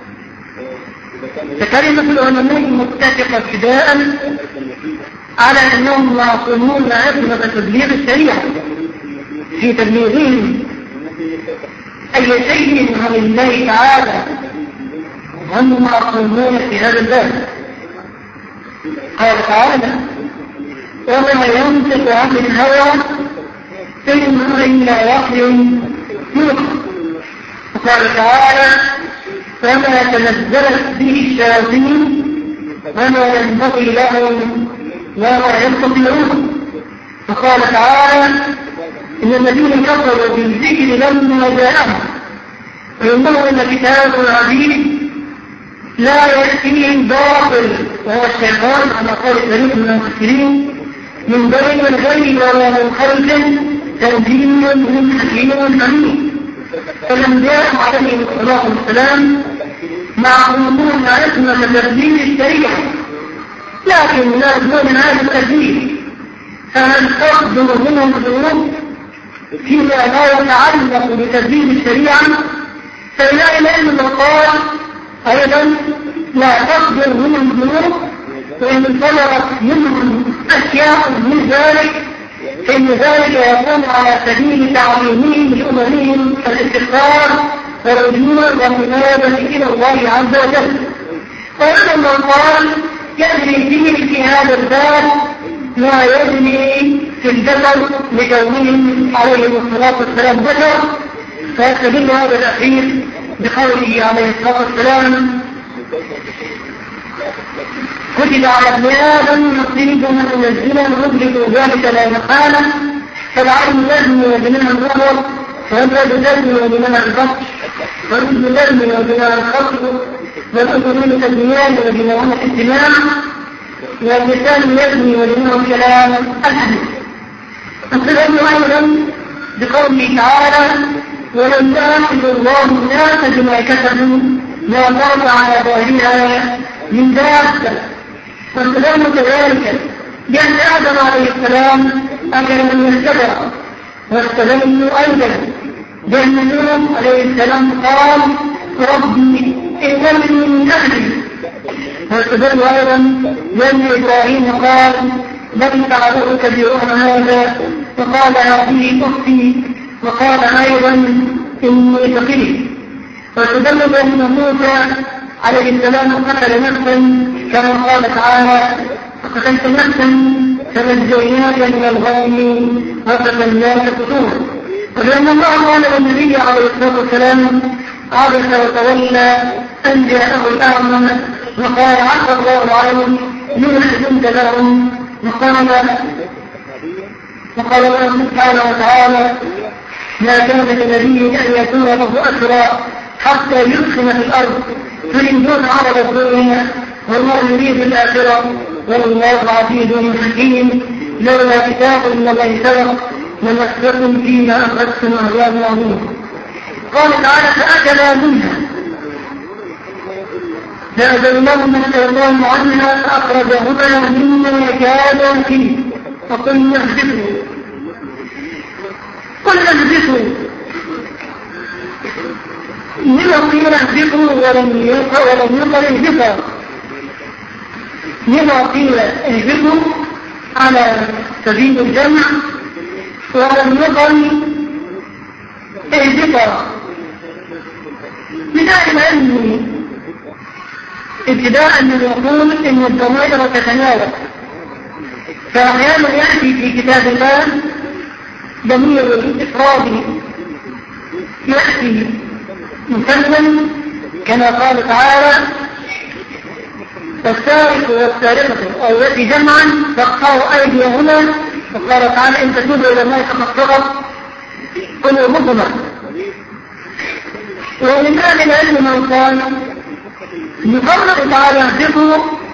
فكلمة العلماء متفقة ابتداء على أنهم معصومون عصمة تبليغ الشريعة في تبليغهم أي شيء عن الله تعالى، هم معصومون في هذا الباب. قال تعالى وما ينطق عن الهوى إن هو إلا وحي يوحى. وقال تعالى فما تنزلت به الشياطين وما ينبغي لهم وما يستطيعون. وقال تعالى إن الذين كفروا بالذكر لما جاءهم وإنه لكتاب عزيز لا يأتيه الباطل وهو الشيطان على قول فريق من المفسرين من بين الغيب ولا من خلف تنزيل من حكيم عليم. فالأنبياء عليهم الصلاة والسلام معصومون عصمة تبديل الشريعة، لكن لا يدون هذا التبديل فمن تصدر منهم الذنوب فيما لا يتعلق بتبديل الشريعة فإلا إلا إلا قال أيضا لا تصدر منهم الذنوب، وإن صدرت منهم أشياء من ذلك فإن ذلك يكون على سبيل تعليمهم لأممهم الاستغفار والرجوع والمنابة إلى الله عز وجل. وأيضا من قال يجري فيه في هذا الباب ما يجري في البشر لكونهم عليهم الصلاة والسلام بشر، فيستدل هذا الأخير بقوله عليه الصلاة والسلام كتب على ابن آدم نصيب من الزنا نبلغ ذلك لا محالة، فالعلم لازم وبناء النظر، واليد لازم وبناء البطش، والرجل لازم وبناء الخلق، والأذنين تبنيان وبناء الاستماع، واللسان يبني وبناء الكلام الحديث. الكلام أيضا بقوله تعالى ولن يأخذ الله الناس بما كسبوا ما ضرب على ظاهرها من دابة. والكلام كذلك لأن آدم عليه السلام أكل من الشجرة، والكلام أيضا لأن نوح عليه السلام قال ربي إنني من أهلي. والكلام أيضا لأن إبراهيم قال بل فعلوا كبيرون هذا فقال هذه أختي وقال أيضا إني فقير. وتدل بأن موسى عليه السلام قتل نفسا كما قال تعالى فقتلت نفسا فنجيناك من الغم وفتناك فتونا. وبأن الله قال للنبي عليه الصلاة والسلام عبس وتولى أن جاءه الأعمى وقال عفى الله عنهم لما أذنت لهم. وقال وقال الله سبحانه وتعالى ما كان لنبي أن يكون له أسرى حتى يدخل في الأرض فيريدون عرض الدنيا والله يريد الآخرة والله عزيز حكيم لولا كتاب من الله سبق لمسكم فيما أخذتم عذاب عظيم. قال تعالى فأكلا منها فأذلهم الشيطان عنها فأخرجهما مما كانا فيه فقلنا اهبطوا قلنا اهبطوا لما قيل اهبطوا ولم يقل اهبطا لما قيل اهبطوا على سبيل الجمع ولم يقل اهبطا بداية العلم ابتداء من يقول ان الضمائر تتناول فأحيانا يأتي في كتاب الله ضمير الإفراد يأتي مثلا كما قال تعالى السارق والسارقة أو يأتي جمعا فاقطعوا أيديهما وقال تعالى إن تتوبوا إلى الله فقد صغت قلوبكما. ومن أهل العلم من قال بقوله تعالى اهبطوا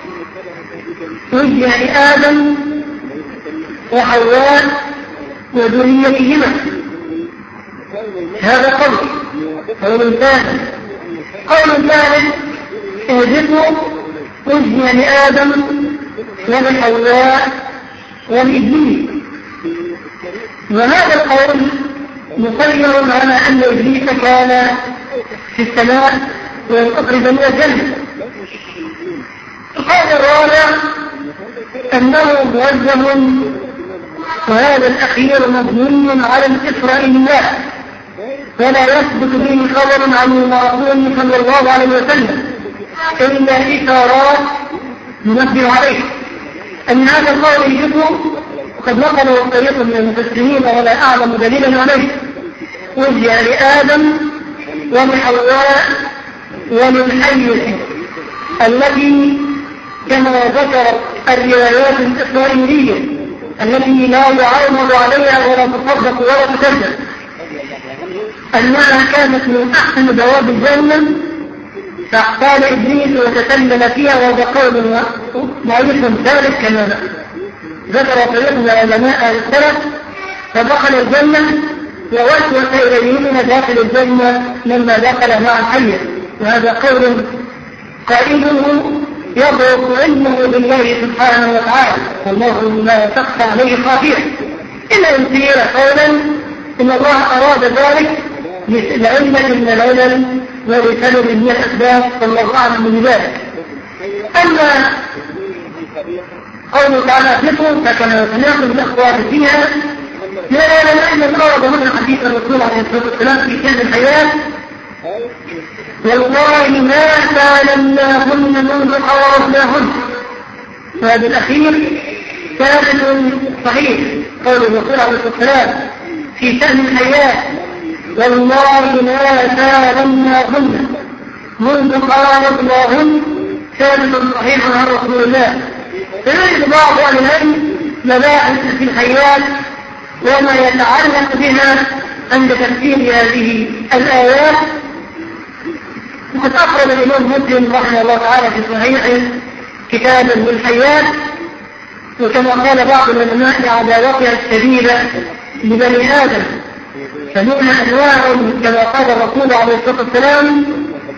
وجه لآدم وحواء وذريتهما هذا قول. قول ثاني قول ثالث اهبطوا وجه لآدم وحواء وإبليس. وهذا القول مصير على أن إبليس كان في السماء ويقرب من الجنة. القول الرابع أنه موجه وهذا الأخير مبني على الإسرائيليات ولا يثبت به خبر عن المعصوم صلى الله عليه وسلم إلا إشارات ننبه عليه أن هذا القول يجب وقد نقله طريق من المفسرين ولا أعلم دليلا عليه وجه لآدم ولحواء وللحية التي كما ذكرت الروايات الإسرائيلية التي لا يعرض عليها ولا تصدق ولا تكذب أنها كانت من أحسن دواب الجنة فاحتال إبليس وتسلل فيها وهذا قول معروف ذلك كما ذكر طريقنا علماء السلف فدخل الجنة ووسوس إليه من داخل الجنة لما دخل مع الحية. وهذا قول قائله يضرب علمه بالله سبحانه وتعالى والله لا تخفى عليه خافية إلا إن سير قولا إن الله أراد ذلك لعلة من العلل ولسبب من الأسباب فالله أعلم من ذلك. أما قوله تعالى اهبطوا فكما يتناقض الأخوات فيها لا لا لا إلا الأرض من حديث الرسول عليه الصلاة والسلام في كل الحياة والله ما سالناهن منذ حرصناهن. وهذا الأخير ثابت صحيح قول الرسول عليه الصلاة والسلام في شأن الحياة والله ما سالناهن منذ حرصناهن ثابت صحيح عن رسول الله. فيجد بعض أهل العلم مباحث في الحياة وما يتعلق بها عند تفسير هذه الآيات. وقد أخرج الإمام مسلم رحمه الله تعالى في صحيحه كتابا للحياة وكما قال بعض العلماء لعداوتها الشديدة لبني آدم فمنها أنواع كما قال الرسول عليه الصلاة والسلام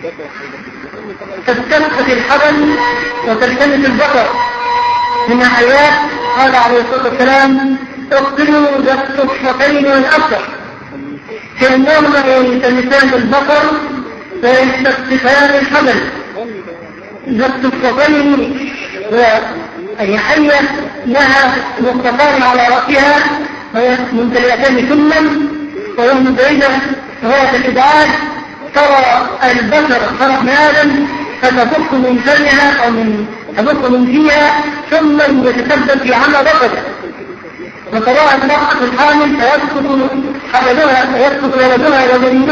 تستنقص الحبل وتلتمس البقر من حياة قال عليه الصلاة والسلام اقتلوا ذات الصفين والأبصر كأنهما يلتمسان البقر ويستقطفان الحبل ذات الصفين وأي حية لها مقطفان على رأسها ممتلئتان سما وهي مبعدة غاية الإبعاد، ترى البشر ترى ابن آدم فتبق من فمها أو من تبق من فيها ثم يتسبب في عمى بصره، وتراها المرأة الحامل فيسقط حملها فيسقط ولدها إلى جنينها.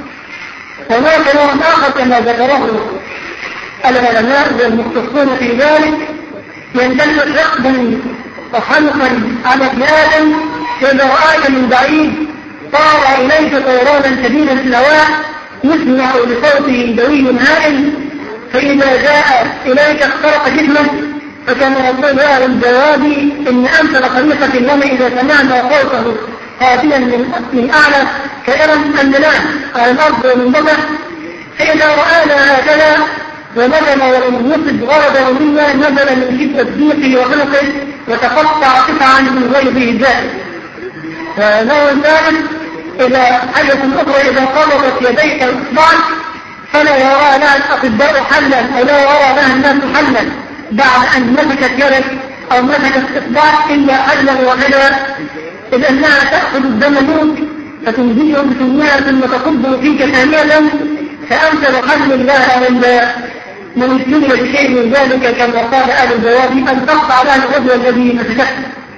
وهناك نوع آخر كما ذكره العلماء والمختصون في ذلك يندلل رقبا وحلقا على ابن آدم، إذا رآك من بعيد طار إليك طيرانا شديدا في الهواء يسمع لصوته دوي هائل، فإذا جاء إليك اخترق جسمه، فكما يقول أهل الجواب إن أمثل خليقة لنا إذا سمعنا صوته قاتلا من أعلى كإرم النلاح على الأرض ومن بطح، فإذا رآنا هكذا ونزل ولم يصب غرضا منا نزل من شدة ضيقه وخلقه وتقطع قطعا من غيره جائز. فنوع ذلك إذا حدث أخرى إذا قبضت يديك الإصبع فلا يرى لها الأطباء حلا أو لا يرى لها الناس حلا بعد أن مسكت يدك أو مسكت إصبع إلا حلا واحدا، إذ أنها تأخذ الدم منك فتنزله بسنها ثم تصب فيك ثانية، فأمثل حل الله عند من ابتلي بشيء من ذلك كما قال أهل الجواب أن تقطع لها العضو الذي مسكته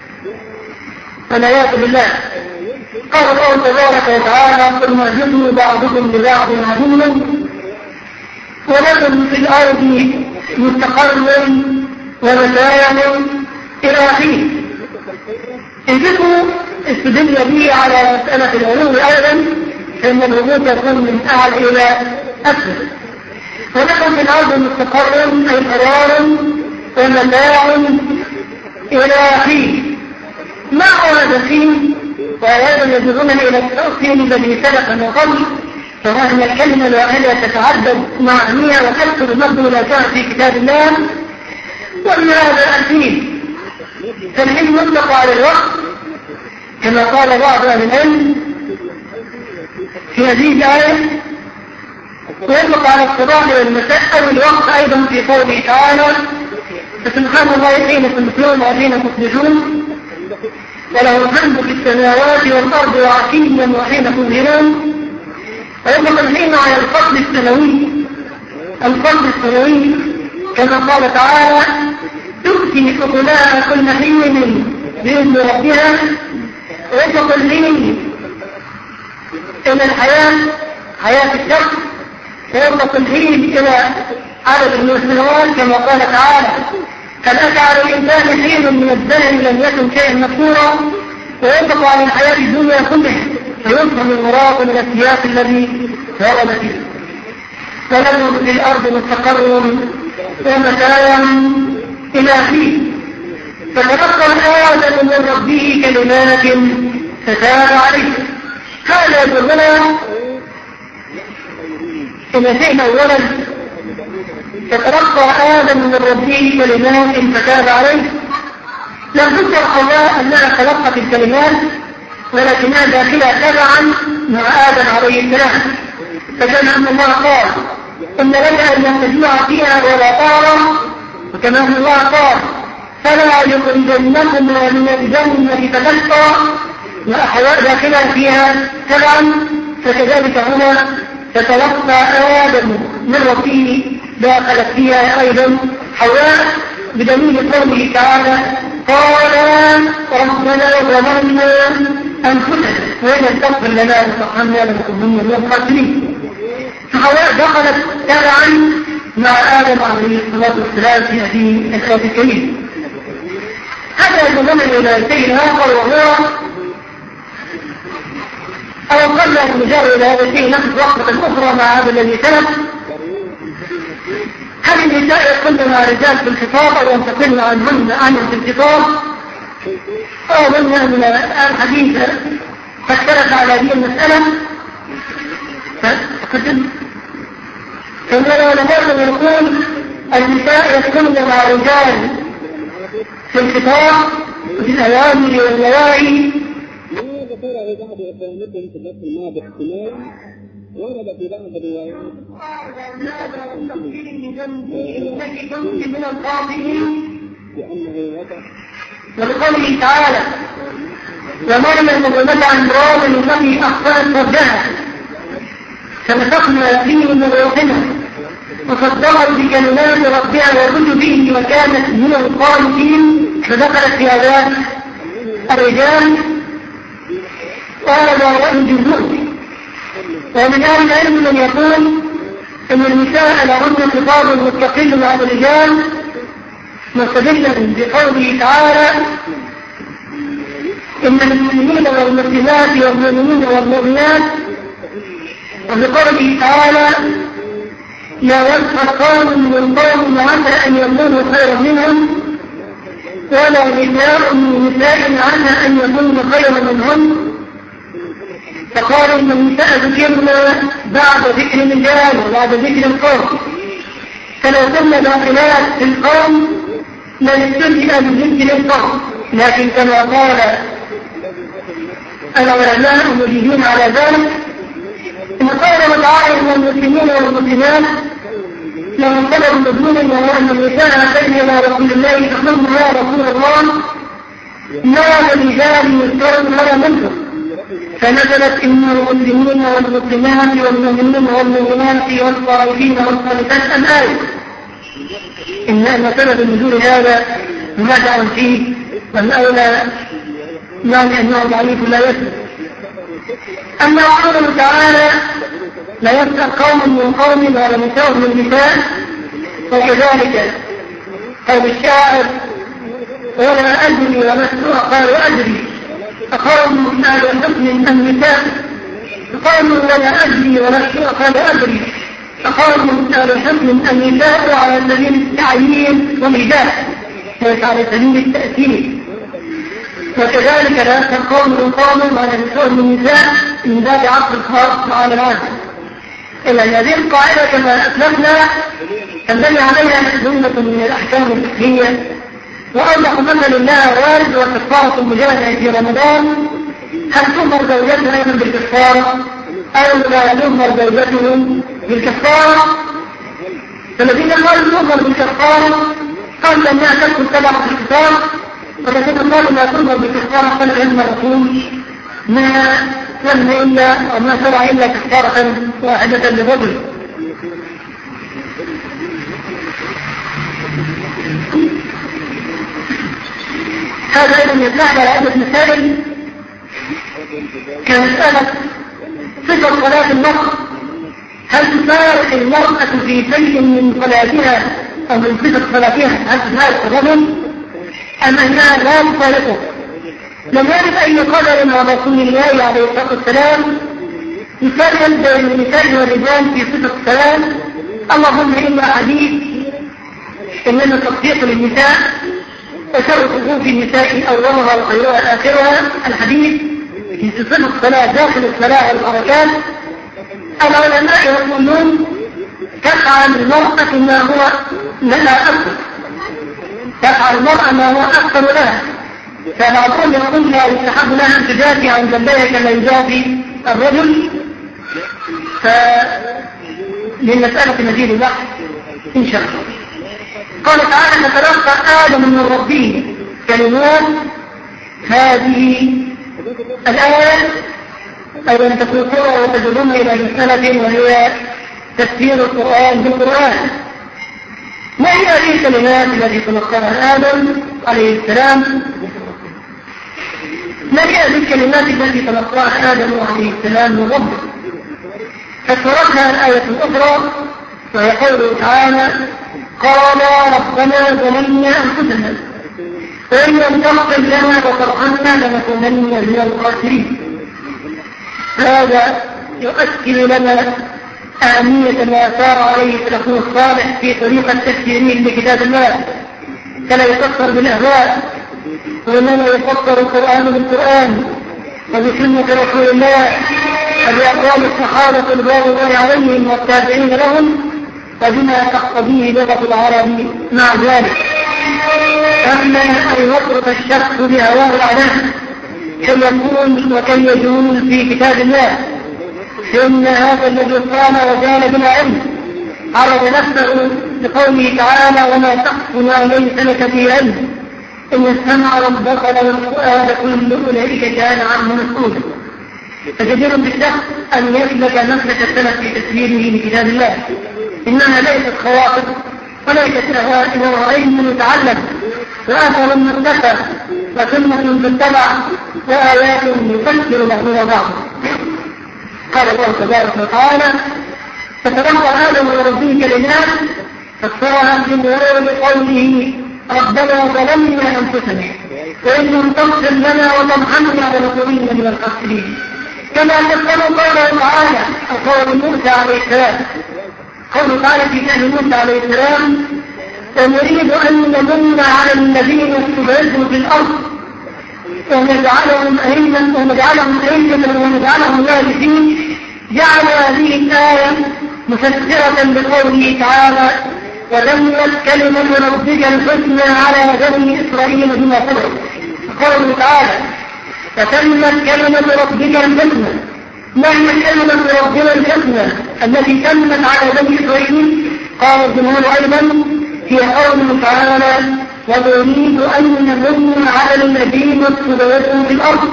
والعياذ بالله. قال الله تبارك وتعالى ثم اهبطوا بعضكم لبعض عدو ولكم في الأرض مستقر ومتاع إلى حين. اهبطوا استدل به على مسألة العلو أيضا، فإن الهبوط يكون من أعلى إلى أسفل. ولكم في الأرض مستقر أي قرار ومتاع إلى حين. ما هو هذا الحين؟ وهذا يجرون إلى التأصيل الذي سبق من قبل، فهذه الكلمة الواحدة تتعدد معانيها وتذكر المبدو لا كان في كتاب الله. ومن هذا الحين فالحين يطلق على الوقت كما قال بعض أهل العلم في هذه الآية، ويطلق على الصباح والمساء أو الوقت أيضا في قوله تعالى فسبحان الله حين تمسون وحين تصبحون وله الحمد في السماوات والأرض وعشيا وحين تظهرون. ويطلق الحين على الفصل السنوي الفصل السنوي كما قال تعالى تؤتي أكلها كل حين بإذن ربها. ويطلق الحين إلى الحياة حياة الشخص، ويطلق الحين إلى عدد من السنوات كما قال تعالى هل أتى على الإنسان حين من الدهر لم يكن شيئا مذكورا. ويطلق على الحياة الدنيا كلها فيفهم المراد من السياق الذي ورد فيه. ولكم في الأرض مستقر ومتاع إلى حين. فتلقى آدم من ربه كلمات فتاب عليه. هذا يدلنا إن شيء أولا فتلقى آدم من ربه كلمات فتاب عليه. لم تذكر الله أنها تلقت الكلمات ولكنها داخلة تبعا مع آدم عليه السلام، فكما أن الله قال إن لك أن تجمع فيها ولا طارا، وكما أن الله قال فلا يخرجنكم من الجنة فتلقى وأحواء داخلة فيها تبعا، فكذلك هنا فتلقى آدم من ربه داخلت فيها أيضا حواء، بدليل قوله تعالى قال ربنا ظلمنا أنفسنا وإن لم تغفر لنا وترحمنا لنكونن من الخاسرين. فحواء دخلت تبعا مع آدم عليه الصلاة والسلام في هذه الآية الكريمة. هذا يدلنا إلى شيء آخر، وهو أو قبل أن نجرب هذا الشيء نقف وقفة أخرى مع هذا الذي سلف. هل النساء يدخلن مع الرجال في الخطاب أو ينتقلن عنهن عنهم في الخطاب؟ أو من الحديث فاختلف على هذه المسألة. فإن العلماء يقول النساء يدخلن مع الرجال في الخطاب وفي الأوامر والنواهي. لماذا ترى بعض إخوانكم في النص الماضي احتمال ورد في بعض الروايات من الخاطئين لأنه وقع ولقوله تعالى ومعنى المظلمة عن راض التي أخطأت فرجها فنفخنا فيه من روحنا وصدقت بكلمات ربها وكتبه وكانت من القانتين فدخلت في عذاب الرجال. وهذا رأي الجمهور. ومن أهل العلم من يقول أن النساء لهن خطاب مستقل عن الرجال مستدلا بقوله تعالى إن المسلمين والمسلمات والمؤمنين والمؤمنات، وبقوله تعالى لا يسخر قوم من قوم عسى أن يكونوا خيرا منهم ولا نساء من نساء عسى أن يكونوا خيرا منهم. فقال إن النساء ذكرنا بعد ذكر الرجال وبعد ذكر القوم، فلو كنا داخلات في القوم لنستجئ بذكر القوم، لكن كما قال العلماء المجيبين على ذلك إن قال تعالى إن المسلمين والمسلمات لهم سبب مضمون وهو أن النساء أتينا إلى رسول الله فقلنا يا رسول الله ما للرجال يذكرون ولا منكم، فنزلت إن المسلمين والمسلمات والمؤمنين والمؤمنات والصالحين والصالحات الآية. إن أن سبب النزول هذا مدعى فيه والأولى يعني أنه ضعيف لا يسمع. أما قوله تعالى لا يسأل قوم من قوم ولا نساء من نساء، وكذلك قول الشاعر ولا أدري ولست أقال أدري أقوم على حكم النساء، قالوا ولا أدري ولست أقال أدري أقوم على حكم النساء على سبيل التعيين والإجابة ليس على سبيل التأثير. وكذلك لا يسأل قوم من قوم ولا نساء من نساء من باب عقل الخاص على العام. إلا هذه القاعدة كما أسلفنا تنبني عليها جملة من الأحكام الفقهية، وأوضح مثل لها وارد وكفارة المجاهدة في رمضان. هل تؤمر زوجتها أيضا بالكفارة أو لا تؤمر زوجتهم بالكفارة؟ فالذين قالوا تؤمر بالكفارة قالوا أنها تدخل تبع الكفارة، والذين قالوا لا تؤمر بالكفارة فلهم رسول ما لم إلا أو ما شرع إلا كفارة واحدة للرجل. هذا أيضا يتلاحظ على عدة مسائل كمسألة صفة صلاة المرأة، هل تفارق المرأة في شيء من صلاتها أو من صفة صلاتها هل تفارق الرجل أم أنها لا تفارقه؟ لم يرد أي قدر على رسول الله عليه الصلاة والسلام يفرق بين النساء والرجال في صفة الصلاة، اللهم إلا حديث إنما تصديق للنساء وشر صفوف النساء أولها وخيرها آخرها، الحديث في صفة الصلاة داخل الصلاة والحركات. العلماء يقولون تفعل المرأة ما هو لها أكثر، تفعل المرأة ما هو أكثر لها، فبعضهم يقول لا يستحب لها أن تجافي عن جنبها كما يجافي الرجل. فللمسألة مزيد البحث إن شاء الله. قال تعالى فتلقى آدم من ربه كلمات. هذه الآية أيضا تكون صورة وتدلون إلى مسألة وهي تفسير القرآن بالقرآن. ما هي هذه الكلمات التي تلقاها آدم عليه السلام؟ ما هي هذه الكلمات التي تلقاها آدم عليه السلام من ربه؟ فسرتها الآية الأخرى وهي قوله تعالى قال ربنا ظلمنا أنفسنا وإن لم تغفر لنا وترحمنا لنكونن من الخاسرين. هذا يؤكد لنا أهمية ما سار عليه السلف الصالح في طريقة تفسيرهم لكتاب الله، فلا يفسر بالأهواء وإنما يفسر القرآن بالقرآن وبسنة رسول الله وبأقوال الصحابة رضوان الله عليهم والتابعين لهم وبما تقتضيه لغة العرب مع ذلك. أما أن يطرق الشخص بهواه العدم كي يكون وكي يجول في كتاب الله، فإن هذا الذي قام وكان بلا علم عرض نفسه لقوله تعالى وما تقف ما ليس لك به علم إن السمع والبصر والفؤاد كل أولئك كان عنه مسؤولا. فجدير بالشخص أن يسلك مسلك السلف في تسليمه لكتاب الله. إنها ليست خواطر وليست أهواء، إنه علم يتعلم وأثر مكتسب وسنة تتبع وآيات يفسر بعضها بعضا. قال الله تبارك وتعالى: فتلقى آدم من ربه كلمات فسرها بمرور قوله: ربنا ظلمنا أنفسنا وإن لم تغفر لنا وترحمنا لنكونن من الخاسرين. كما فسر الله تعالى قول موسى عليه السلام، قول تعالى في شأن موسى عليه السلام: ونريد أن نمن على الذين استضعفوا في الأرض ونجعلهم أئمة ونجعلهم أئمة ونجعلهم وارثين. جعل هذه الآية مفسرة بقوله تعالى: وتمت كلمة ربك الحسنى على بني إسرائيل بما صبروا. قوله تعالى: وتمت كلمة ربك الحسنى. ما هي كلمة ربنا الحسنى التي تمت على بني إسرائيل؟ قال الجمهور أيضا هي قوله تعالى: ونريد أن نمن على الذين استضعفوا في الأرض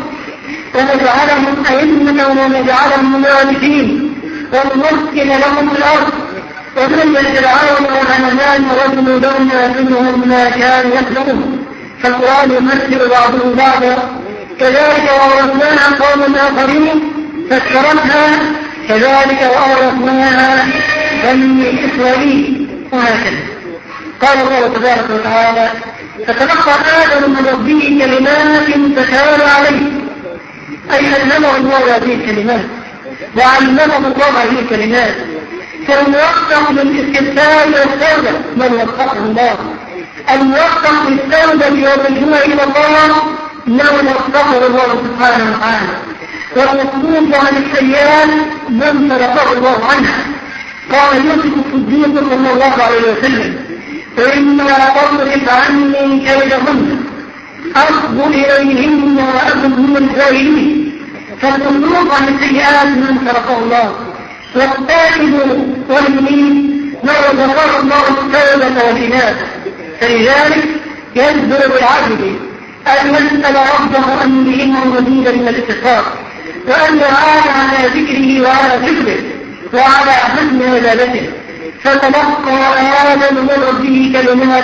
ونجعلهم أئمة ونجعلهم وارثين ونمكن لهم في الأرض وذل فرعون وهامان وجنودهم منهم ما كانوا يكذبون. فالقرآن يفسر بعضه بعضا. كذلك وأورثناها قوما آخرين فسرتها كذلك وأورثناها بني إسرائيل وهكذا. قال الله تبارك وتعالى: فتلقى آدم من ربه كلمات فتاب عليه، أي ألهمه الله هذه الكلمات وعلمه الله هذه الكلمات. فالموفق للاستغفار والتوبة من وفقه الله، الموفق للتوبة والرجوع إلى الله من وفقه الله سبحانه وتعالى، والمسلوب عن السيئات من تركه الله عنها. قال يوسف الصديق صلى الله عليه وسلم: فإما تصرف عني كيدهن أصب إليهن وأكن من الجاهلين. فالمسلوب عن السيئات من تركه الله، والتائب والمنيب ما رزقه الله التوبة والإنابة. فلذلك يجبر بالعبد أن يسأل ربه أن يلهمه مزيدا من الاستغفار، وأن يعان على ذكره وعلى شكره وعلى حسن عبادته. فتلقى آدم من ربه كلمات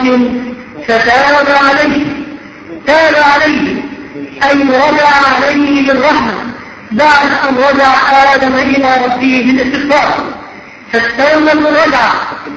فتاب عليه، تاب عليه أي رجع عليه بالرحمة بعد أن رجع آدم إلى ربه بالاستغفار. فالتوبة رجع،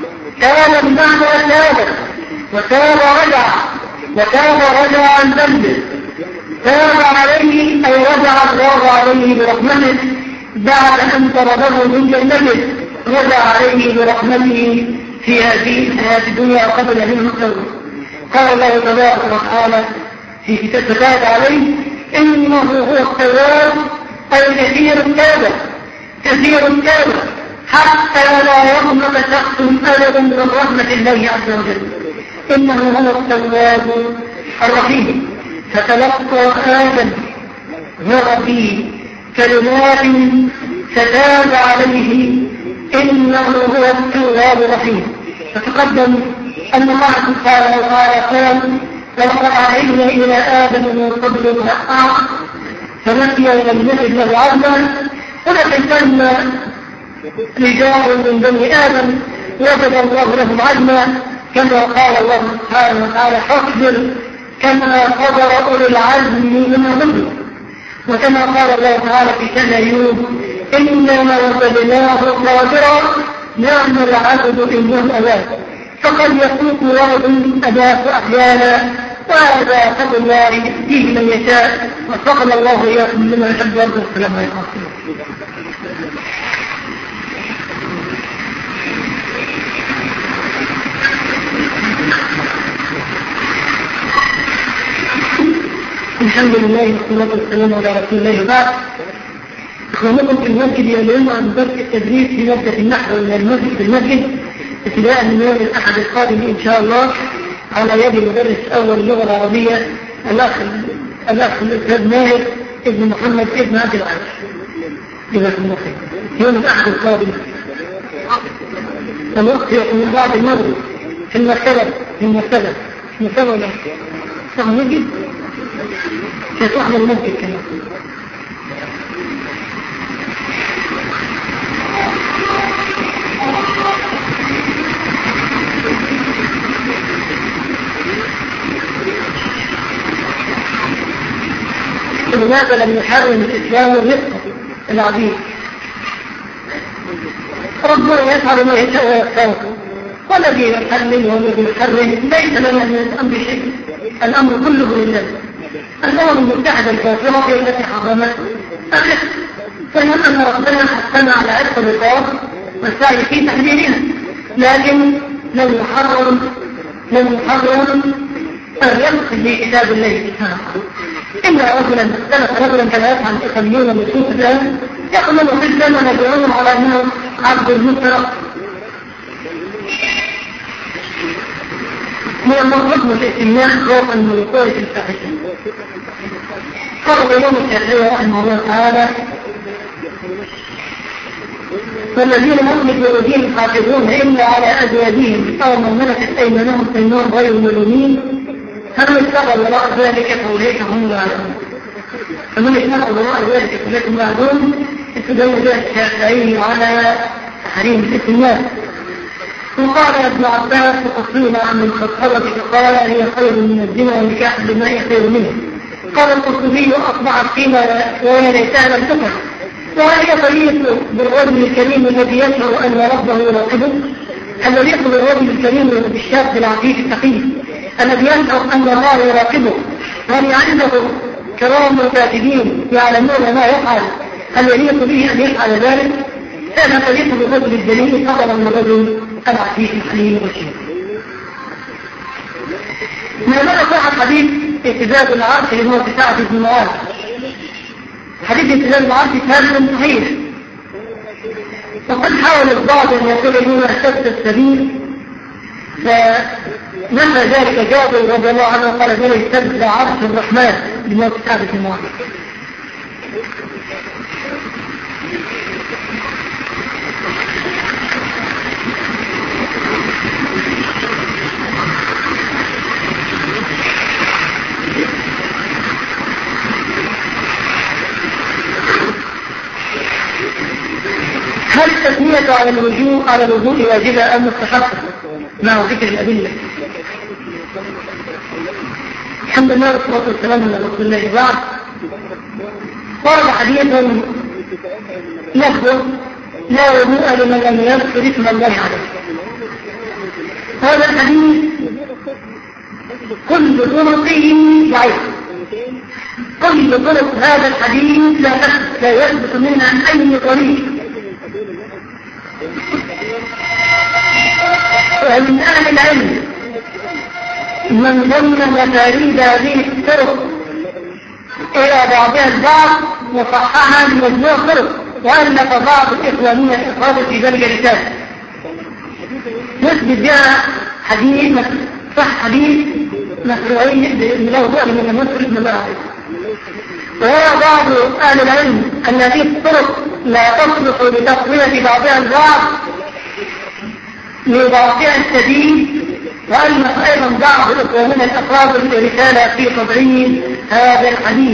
تاب بمعنى تاب، وتاب رجع، وتاب رجع عن ذنبه. تاب عليه أي رجع الله عليه برحمته بعد أن طرده من جنته، رجع عليه برحمته في هذه الحياة الدنيا قبل هذه المقدمة. قال الله تبارك وتعالى في كتاب فتاب عليه: إنه هو التواب أي كثير التوبة، كثير التوبة حتى لا يغمق شخص أبدا من رحمة الله عز وجل. إنه هو التواب الرحيم. فتلقى آدم من ربه كلمات فتاب عليه إنه هو التواب الرحيم. فتقدم أن الله سبحانه وتعالى قال: ولقد عهدنا إلى آدم من قبل فأعط فنسي ولم يجد له عزما. ولكن كان رجال من بني آدم وجد الله لهم عزما، كما قال الله سبحانه وتعالى: فاصبر كما صبر أولي العزم من الرسل. وكما قال الله تعالى في شأن أيوب: إنما وجدناه صابرا نعم العبد إنه أباه. فقد يفوت ولد أباه أحيانا، وهذا فضل الله يهديه من يشاء. وفقنا الله إياكم لما يحب ويرضى. السلام عليكم. الحمد لله والصلاة والسلام على رسول الله وبعد. إخوانكم في المسجد يعلمون عن درس التدريس في مادة النحو من المسجد في المسجد ابتداء من يوم الأحد القادم إن شاء الله على يد مدرس أول اللغة العربية الأخ الأخ الأستاذ ماهر ابن محمد ابن عبد العزيز. جزاكم الله خير. يوم الأحد القادم الوقت يكون من بعد المغرب في المكتبة في المكتبة في المكتبة تغنيجي كانت واحدة المسجد كمان. لماذا لم يحرم الإسلام الرفق العظيم؟ ربنا يفعل ما يشاء ويختار، والذي يحرم والذي يحرم ليس لنا من الأمر شيء، الأمر كله لله. الأمم المتحدة الكافرة هي التي حرمت الرفق، فإن أن ربنا حثنا على عرق الرقاب والسعي في تحريرها، لكن لم يحرم لم يحرم الرفق في كتاب الله سبحانه. إن رجلا اختلف رجلا كما يفعل الإخوانيون والنصوص الآن يقولون جدا وندعوهم على أنه عبد المسرق من المرض الاستمناء خوفا من وقوع الفاحشة. قال الإمام الشافعي رحمه الله تعالى: فالذين هم بوجودهم حافظون إلا على أزواجهم أو من ملكت أيمانهم فإنهم غير ملومين، فمن اتقى وراء ذلك فأولئك هم العادون. فمن اتقى وراء ذلك فأولئك هم العادون. استدل ذلك الشافعي على تحريم الاستمناء. وقال ابن عباس تقصينا عن الخطبة فقال: هي خير من الزنا والنكاح بما هي خير منه. قال القرطبي: أصبحت فيما وهي ليتها لم تكن. وهي طريق بالرجل الكريم الذي يشعر أن ربه يراقبه، الذي يقبل الرجل الكريم بالشاب العفيف التقي الذي يشعر أن الله يراقبه، وأن عنده كرام كاتبين يعلمون ما يفعل، هل يليق به أن يفعل ذلك؟ كان طريق بالرجل الجليل فضلا من الرجل العفيف الحليم الرشيد. ما ماذا صح حديث اهتزاز العرش اللي هو تسعة بن معاذ؟ حديث اهتزاز العرش كان صحيح، وقد حاول البعض أن يقول إنه اهتز السبيل، فنفى ذلك جابر رضي الله عنه قال: ذلك اهتز عرش الرحمن بما تسعة بن معاذ. هل التسمية على الوجوء على الوضوء واجبة أم مستحبة؟ مع ذكر الأدلة. الحمد لله والصلاة والسلام على رسول الله. بعد ورد حديث لفظ: لا وضوء لمن لم يذكر اسم الله عليه. هذا الحديث كل طرقه ضعيف، كل طرق هذا الحديث لا تثبت لا يثبت منها أي طريق. ومن أهل العلم من ضمن مفاريد هذه الطرق إلى بعضها البعض وصححها بمجموع طرق، وألف بعض الإخوانيين الإخوان في ذلك الرسالة نثبت بها حديث صح حديث مشروعي له بعض من المسلم من الله. ويرى بعض أهل العلم أن هذه الطرق لا تصلح لتقوية بعضها البعض لضعفها الشديد، وألف أيضا بعض الإخوانيين الأفراد رسالة في تضعيف هذا الحديث.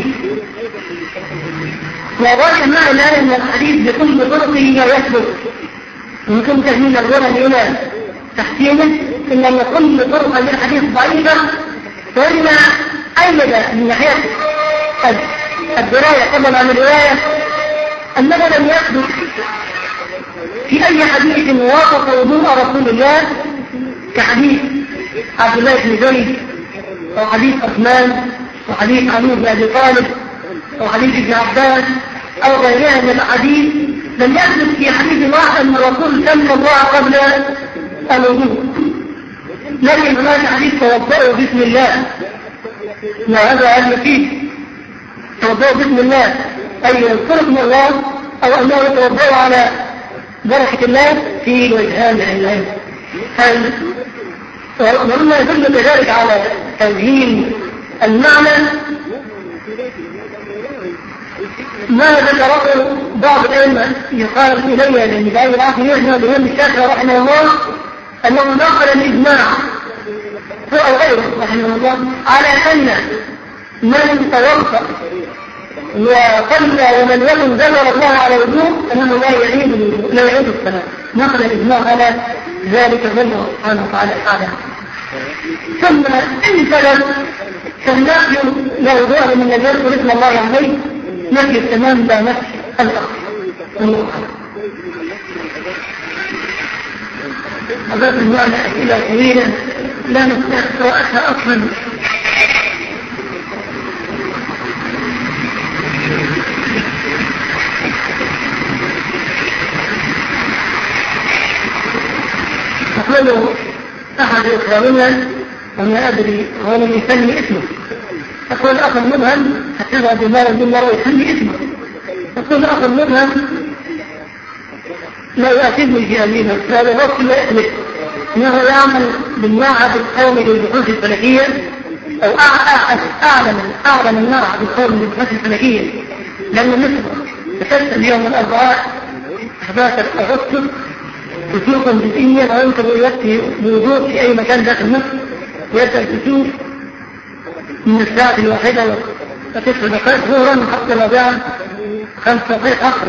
وغاية ما لا أن الحديث بكل طرقه لا يثبت، يمكن تهميل الغنى إلى تحسينه، إلا أن كل طرق للحديث ضعيفة، وإن أيضا من ناحية الدراية قبل عن الرواية أنه لم يثبت في أي حديث وافق وضوء رسول الله كحديث عبد الله بن زيد وحديث عثمان وحديث علي بن أبي طالب وحديث ابن عباس أو غيرها من الحديث. لم يثبت في حديث واحد أن الرسول سمى الله قبل الوضوء، لكن هناك حديث توضأوا بسم الله، وهذا هل يفيد توضأوا بسم الله أي يذكر اسم الله أو أنه يتوضأوا على بركة الله في وجهان العلم. ومما يدل كذلك على توجيه المعنى ما ذكره بعض الأئمة يقال إليه لأن بعض الآخر يجمع بهم الشافعي رحمه الله أنه نقل الإجماع أو غيره رحمه الله على أن من توفى وصلى ومن يكن ذكر الله على وجوه أنه لا يعيد لا يعيد الصلاة. نقل الإجماع على ذلك والله سبحانه وتعالى أعلم. ثم انتقل فالنفي لا يظهر من الذي يذكر اسم الله عليه نفي التمام لا نفي الأخر. هذا المعنى أسئلة طويلة لا نستطيعها أصلا. يقول أحد إخواننا وما أدري ولم يسمي اسمه، يقول أخ مبهم حتى بمال بالمرة يسمي اسمه، يقول أخ مبهم لا يأخذني في أمينه هذا وقت لا يحدث أنه يعمل بالمعهد القومي للبحوث الفلكية أو أعلم أعلم المعهد القومي للبحوث الفلكية، لأن مصر تسلسل يوم الأربعاء أحداث أغسطس كسوفا جزئيا ويمكن رؤيته بوضوح في أي مكان داخل مصر، ويبدأ الكسوف من الساعة الواحدة وتسع دقائق ظهرا حتى الرابعة خمس دقائق آخر.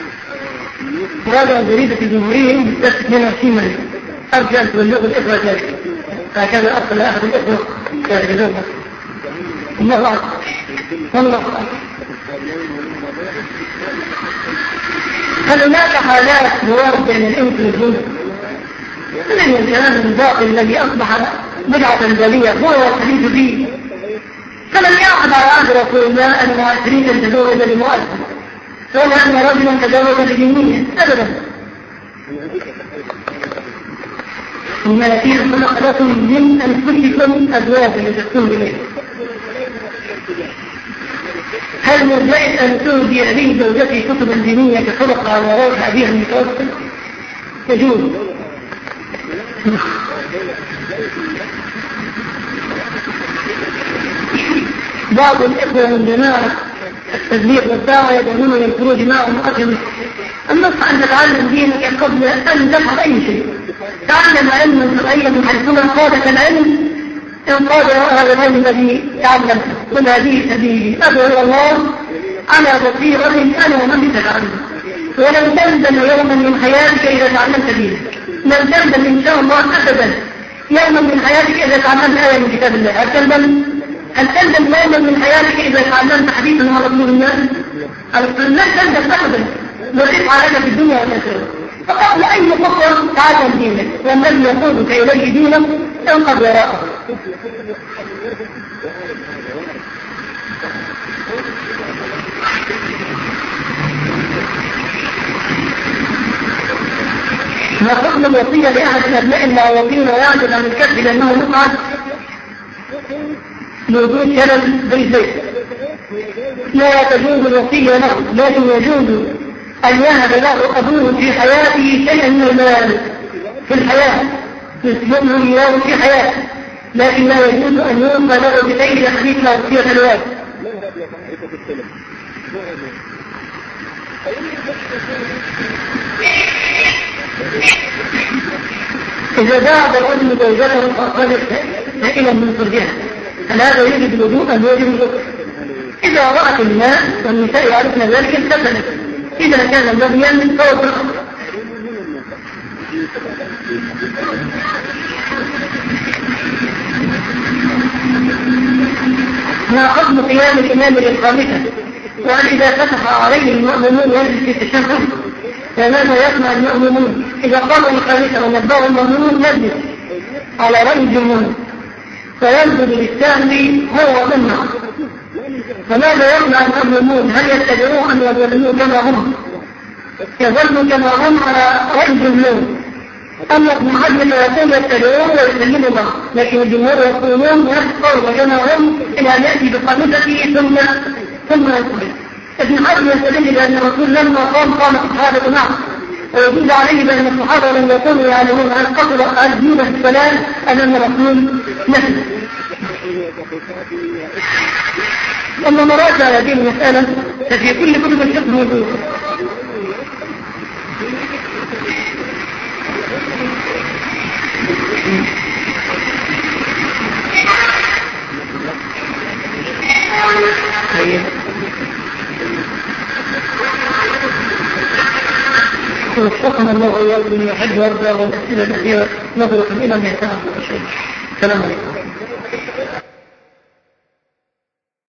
راجع جريدة الجمهورية بالتاسع اثنين وعشرين مليون. أرجو أن تبلغوا الإخوة ذلك، هكذا أرسل أحد الإخوة كالجزء. الله أعلم والله أعلم. هل هناك حالات جوار بين الإنس والجن؟ من الكلام الباطل الذي أصبح بدعة بالية هو الحديث فيه، فلم يعد على عهد رسول الله أن معاشرين تزوج لمؤلف ولا أن رجلا تزوج لجنية أبدا. ثم يأتي خلق لكم من أنفسكم أزواجا لتسكنوا إليه. هل من جائز أن تهدي أبي زوجتي كتبا دينية كخلق على روح أبيها المتوفى؟ يجوز. بعض الإخوة من جماعة التسبيح والدعوة يدعون للخروج معهم أجل النصح أن تتعلم دينك قبل أن تفعل أي شيء. تعلم علما شرعيا من حيثما قادك العلم إن قاد هذا العلم الذي تعلم. قل هذه سبيلي أدعو إلى الله على بصيرة أنا ومن تتعلم، ولن تندم يوما من حياتك إذا تعلمت دينك. لن تندم إن شاء الله أبدا يوما من حياتك إذا تعلمت آية من كتاب الله. هل تندم؟ هل تندم يوما من حياتك إذا تعلمت حديثا عن رسول الله؟ لن تندم أبدا. نصيب عليك في الدنيا والآخرة. فقبل أي خطوة تعلم دينك، والذي يقودك إليه دينك انقض وراءه. ما حكم الوصية لأحد الأبناء المعوقين ويعجز عن الكسب لأنه مقعد لوجود شلل بالزيت؟ لا تجوز الوصية له، لكن يجوز أن يهب له أبوه في حياته شيئا من المال في الحياة يسلمه إياه في حياته، لكن لا يجوز أن يوصى له بغير حديث لا وصية الوالد. إذا ذهب الرجل زوجته فأخرجت سائلا من فرجها، هل هذا يجب الوضوء أم يجب الغسل؟ إذا رأت الماء والنساء يعرفن ذلك اغتسلت، إذا كان مبيا فهو الأمر. ما حكم قيام الإمام للخامسة؟ وأن إذا فتح عليه المؤمنون يجلس في التشهد فماذا يسمع المؤمنون؟ إذا قاموا الخامسة ونبهوا المؤمنون يجلس على رأي الجمهور فينزل بالسهل هو منه. فماذا يسمع المؤمنون؟ هل يتبعوه أم يظلوا كما هم؟ يظلوا كما هم على رأي الجمهور. أما ابن حزم يقول يتبعوه ويسلموا معه، لكن الجمهور يقولون يحفظوا كما هم إلى أن يأتي بقامته ثم ثم يقول. ابن حزم يستدل بأن الرسول لما قام قام الصحابة معه، ويجوز عليه بأن الصحابة لم يكونوا يعلمون أن قتل الدين في الصلاة أمام الرسول نفسه. أما مراجع هذه المسألة ففي كل كتب الفقه موجود. وفقنا الله وإياكم من يحب ويرضى والأسئلة التي نظرة إلى ما يتعلم. السلام عليكم.